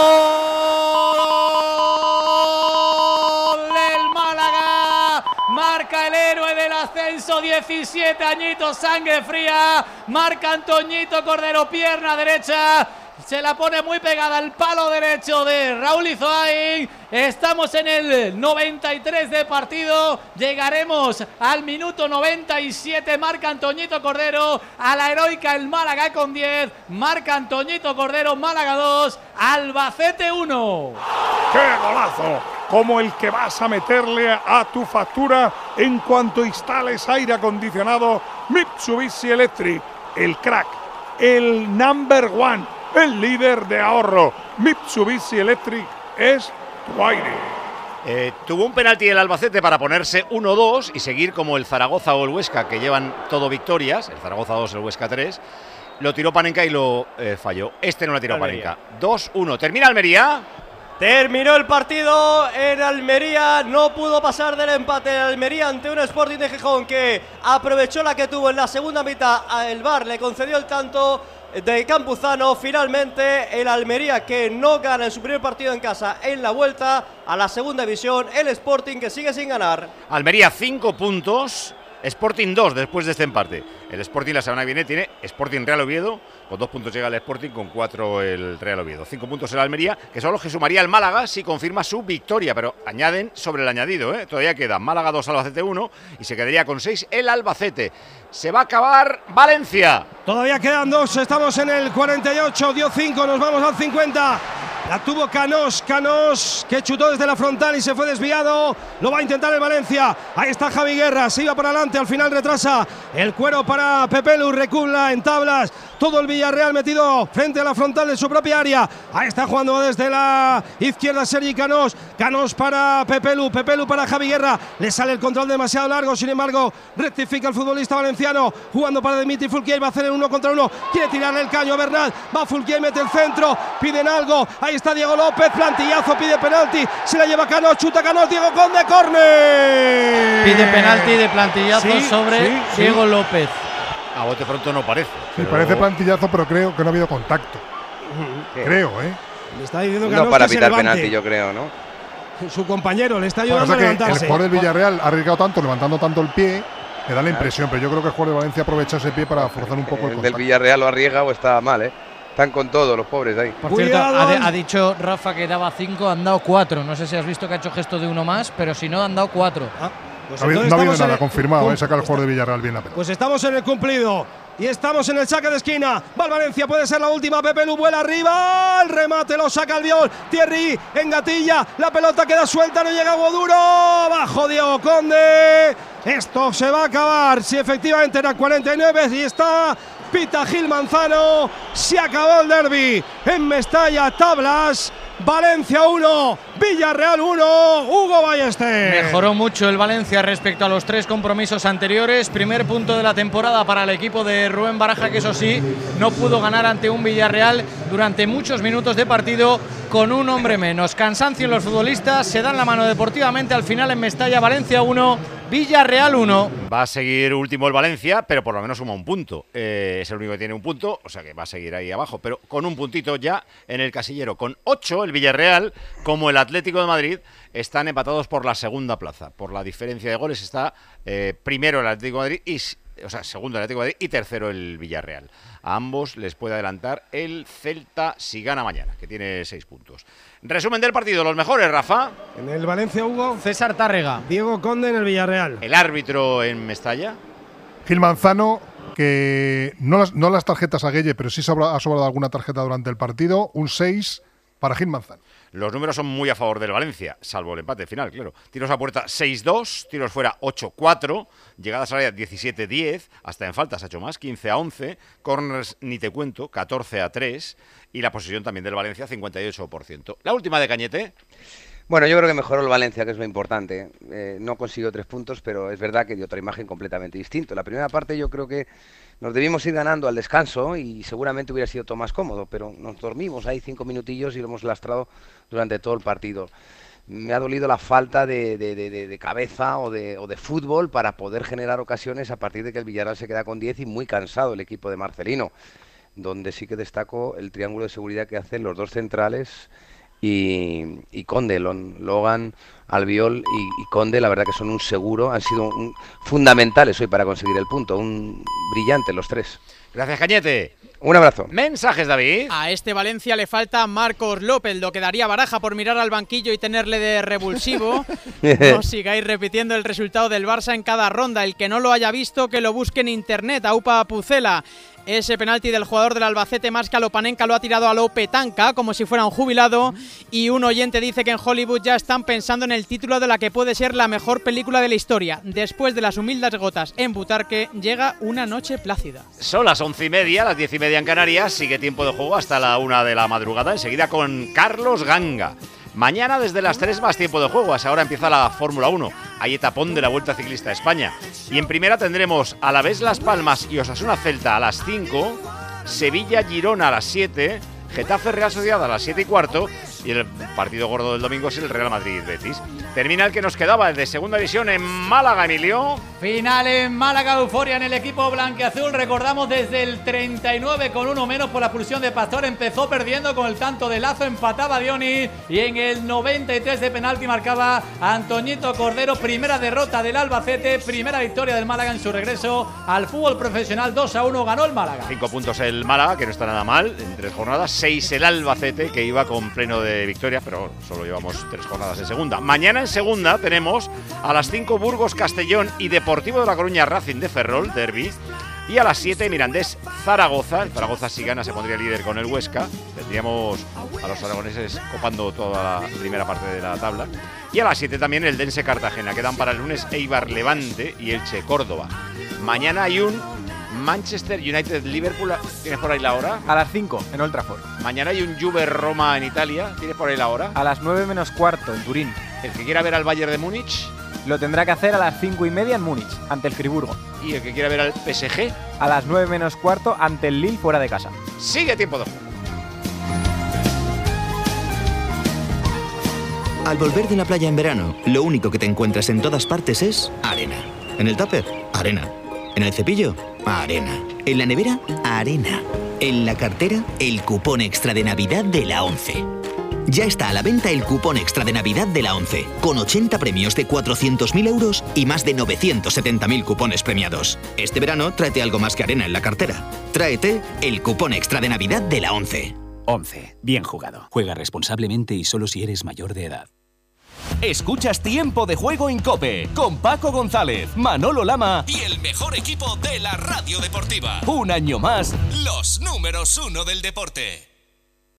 Marca el héroe del ascenso, diecisiete añitos, sangre fría. Marca Antoñito Cordero, pierna derecha. Se la pone muy pegada al palo derecho de Raúl Izoain. Estamos en el noventa y tres de partido. Llegaremos al minuto noventa y siete. Marca Antoñito Cordero. A la heroica el Málaga con diez. Marca Antoñito Cordero, Málaga dos, Albacete uno. ¡Qué golazo! Como el que vas a meterle a tu factura en cuanto instales aire acondicionado Mitsubishi Electric. El crack, el number one, el líder de ahorro. Mitsubishi Electric es tu aire. Eh, tuvo un penalti el Albacete para ponerse uno dos y seguir como el Zaragoza o el Huesca, que llevan todo victorias. El Zaragoza dos, el Huesca tres. Lo tiró Panenka y lo eh, falló. Este no lo tiró Panenka. dos uno. Termina Almería. Terminó el partido en Almería, no pudo pasar del empate en Almería ante un Sporting de Gijón que aprovechó la que tuvo en la segunda mitad. El V A R le concedió el tanto de Campuzano. Finalmente el Almería, que no gana en su primer partido en casa, en la vuelta a la segunda división. El Sporting, que sigue sin ganar. Almería cinco puntos, Sporting dos después de este empate. El Sporting la semana que viene tiene Sporting Real Oviedo, con dos puntos llega el Sporting, con cuatro el Real Oviedo. Cinco puntos el Almería, que son los que sumaría el Málaga si confirma su victoria, pero añaden sobre el añadido, ¿eh? Todavía queda Málaga dos, Albacete uno, y se quedaría con seis el Albacete. Se va a acabar Valencia. Todavía quedan dos, estamos en el cuarenta y ocho, dio cinco, nos vamos al cincuenta. La tuvo Canós, Canós que chutó desde la frontal y se fue desviado. Lo va a intentar el Valencia. Ahí está Javi Guerra, se iba para adelante, al final retrasa el cuero para Pepelu, recula en tablas. Todo el Villarreal metido frente a la frontal de su propia área. Ahí está jugando desde la izquierda Sergi Canós. Canós para Pepelu, Pepelu para Javi Guerra. Le sale el control demasiado largo, sin embargo, rectifica el futbolista valenciano. Jugando para Dimitri Fulquier, va a hacer el uno contra uno. Quiere tirarle el caño a Bernal. Va Fulquier, mete el centro. Piden algo. Ahí está Diego López, plantillazo, pide penalti. Se la lleva Canós, chuta Canós, Diego Conde, córner. Pide penalti de plantillazo Sí, sobre sí, sí. Diego López. A bote pronto no parece. Sí, pero- parece plantillazo, pero creo que no ha habido contacto. Creo, ¿eh? Le está diciendo No Canós para que se pitar levante. penalti, yo creo, ¿no? Su compañero le está Lo que ayudando pasa a es que el levantarse. jugador del Villarreal ha arriesgado tanto, levantando tanto el pie, me da la impresión, pero yo creo que el jugador de Valencia aprovecha ese pie para forzar un poco el El del contacto. Villarreal lo arriesga o está mal, ¿eh? Están con todo los pobres ahí. Por cierto, ha, de- ha dicho Rafa que daba cinco, han dado cuatro. No sé si has visto que ha hecho gesto de uno más, pero si no, han dado cuatro. Pues No ha habido, entonces no ha habido estamos en nada el- confirmado, ¿eh? Saca el jugador de Villarreal bien la pelota. Pues estamos en el cumplido. Y estamos en el saque de esquina. Va el Valencia, puede ser la última. Pepe Lu vuela arriba. El remate lo saca Albiol. Thierry engatilla. La pelota queda suelta, no llega Goduro. Bajo Diego Conde. Esto se va a acabar. Si efectivamente era cuarenta y nueve y está pita Gil Manzano. Se acabó el derbi en Mestalla, tablas. Valencia uno, Villarreal uno, Hugo Ballester. Mejoró mucho el Valencia respecto a los tres compromisos anteriores. Primer punto de la temporada para el equipo de Rubén Baraja, que eso sí, no pudo ganar ante un Villarreal durante muchos minutos de partido con un hombre menos. Cansancio en los futbolistas, se dan la mano deportivamente al final en Mestalla. Valencia uno, Villarreal uno. Va a seguir último el Valencia, pero por lo menos suma un punto. Eh, es el único que tiene un punto, o sea que va a seguir ahí abajo, pero con un puntito ya en el casillero. Con ocho, el Villarreal, como el Atlético de Madrid, están empatados por la segunda plaza. Por la diferencia de goles está eh, primero el Atlético de Madrid, y, o sea, segundo el Atlético de Madrid y tercero el Villarreal. A ambos les puede adelantar el Celta si gana mañana, que tiene seis puntos. Resumen del partido, los mejores, Rafa. En el Valencia, Hugo. César Tárrega. Diego Conde en el Villarreal. El árbitro en Mestalla. Gil Manzano, que no las, no las tarjetas a Gueye, pero sí sobra, ha sobrado alguna tarjeta durante el partido. Un seis para Gil Manzano. Los números son muy a favor del Valencia, salvo el empate final, claro. Tiros a puerta seis dos, tiros fuera ocho cuatro, llegadas al área diecisiete diez, hasta en faltas ha hecho más, quince a once, corners ni te cuento, catorce a tres, y la posesión también del Valencia, cincuenta y ocho por ciento. La última de Cañete. Bueno, yo creo que mejoró el Valencia, que es lo importante. Eh, no consiguió tres puntos, pero es verdad que dio otra imagen completamente distinta. La primera parte yo creo que nos debimos ir ganando al descanso y seguramente hubiera sido todo más cómodo, pero nos dormimos ahí cinco minutillos y lo hemos lastrado durante todo el partido. Me ha dolido la falta de, de, de, de cabeza o de, o de fútbol para poder generar ocasiones a partir de que el Villarreal se queda con diez y muy cansado el equipo de Marcelino, donde sí que destaco el triángulo de seguridad que hacen los dos centrales y, y Conde, Logan, Albiol y, y Conde, la verdad que son un seguro, han sido un, fundamentales hoy para conseguir el punto, un brillante los tres. Gracias, Cañete. Un abrazo. Mensajes, David. A este Valencia le falta Marcos López, lo que daría Baraja por mirar al banquillo y tenerle de revulsivo. No sigáis repitiendo el resultado del Barça en cada ronda. El que no lo haya visto, que lo busque en internet. Aupa Pucela. Ese penalti del jugador del Albacete, Maska Lopanenka, lo ha tirado a lo petanca, como si fuera un jubilado. Y un oyente dice que en Hollywood ya están pensando en el título de la que puede ser la mejor película de la historia. Después de las humildes gotas en Butarque, llega Una noche plácida. Son las once y media, las diez y media en Canarias. Sigue tiempo de juego hasta la una de la madrugada. Enseguida con Carlos Ganga. Mañana desde las tres más tiempo de juego. Hasta ahora empieza la Fórmula uno. Hay etapón de la Vuelta Ciclista a España. Y en primera tendremos Alavés Las Palmas y Osasuna Celta a las cinco, Sevilla Girona a las siete, Getafe Real Sociedad a las siete y cuarto, y el partido gordo del domingo es el Real Madrid Betis. Termina el que nos quedaba, el de segunda división en Málaga, Emilio. Final en Málaga, euforia en el equipo blanquiazul. Recordamos desde el treinta y nueve con uno menos por la expulsión de Pastor. Empezó perdiendo con el tanto de Lazo, empataba Dioni y en el noventa y tres de penalti marcaba Antoñito Cordero. Primera derrota del Albacete, primera victoria del Málaga en su regreso al fútbol profesional. dos a uno ganó el Málaga. Cinco puntos el Málaga, que no está nada mal en tres jornadas. Seis el Albacete, que iba con pleno de victoria, pero solo llevamos tres jornadas en segunda. Mañana en segunda tenemos a las cinco Burgos Castellón y Deportivo de La Coruña Racing de Ferrol, derbi. Y a las siete Mirandés Zaragoza. El Zaragoza, si gana, se pondría líder con el Huesca. Tendríamos a los aragoneses copando toda la primera parte de la tabla. Y a las siete también el Dense Cartagena. Quedan para el lunes Eibar Levante y Elche Córdoba. Mañana hay un Manchester United Liverpool. ¿Tienes por ahí la hora? A las cinco en Old Trafford. Mañana hay un Juve Roma en Italia. ¿Tienes por ahí la hora? A las nueve menos cuarto en Turín. El que quiera ver al Bayern de Múnich lo tendrá que hacer a las cinco y media en Múnich, ante el Friburgo. Y el que quiera ver al P S G a las nueve menos cuarto ante el Lille fuera de casa. Sigue tiempo de juego. Al volver de la playa en verano, lo único que te encuentras en todas partes es arena. En el tupper, arena. En el cepillo, arena. En la nevera, arena. En la cartera, el cupón extra de Navidad de la ONCE. Ya está a la venta el cupón extra de Navidad de la ONCE, con ochenta premios de cuatrocientos mil euros y más de novecientos setenta mil cupones premiados. Este verano, tráete algo más que arena en la cartera. Tráete el cupón extra de Navidad de la ONCE. ONCE. Bien jugado. Juega responsablemente y solo si eres mayor de edad. Escuchas Tiempo de Juego en COPE con Paco González, Manolo Lama y el mejor equipo de la radio deportiva. Un año más, los números uno del deporte.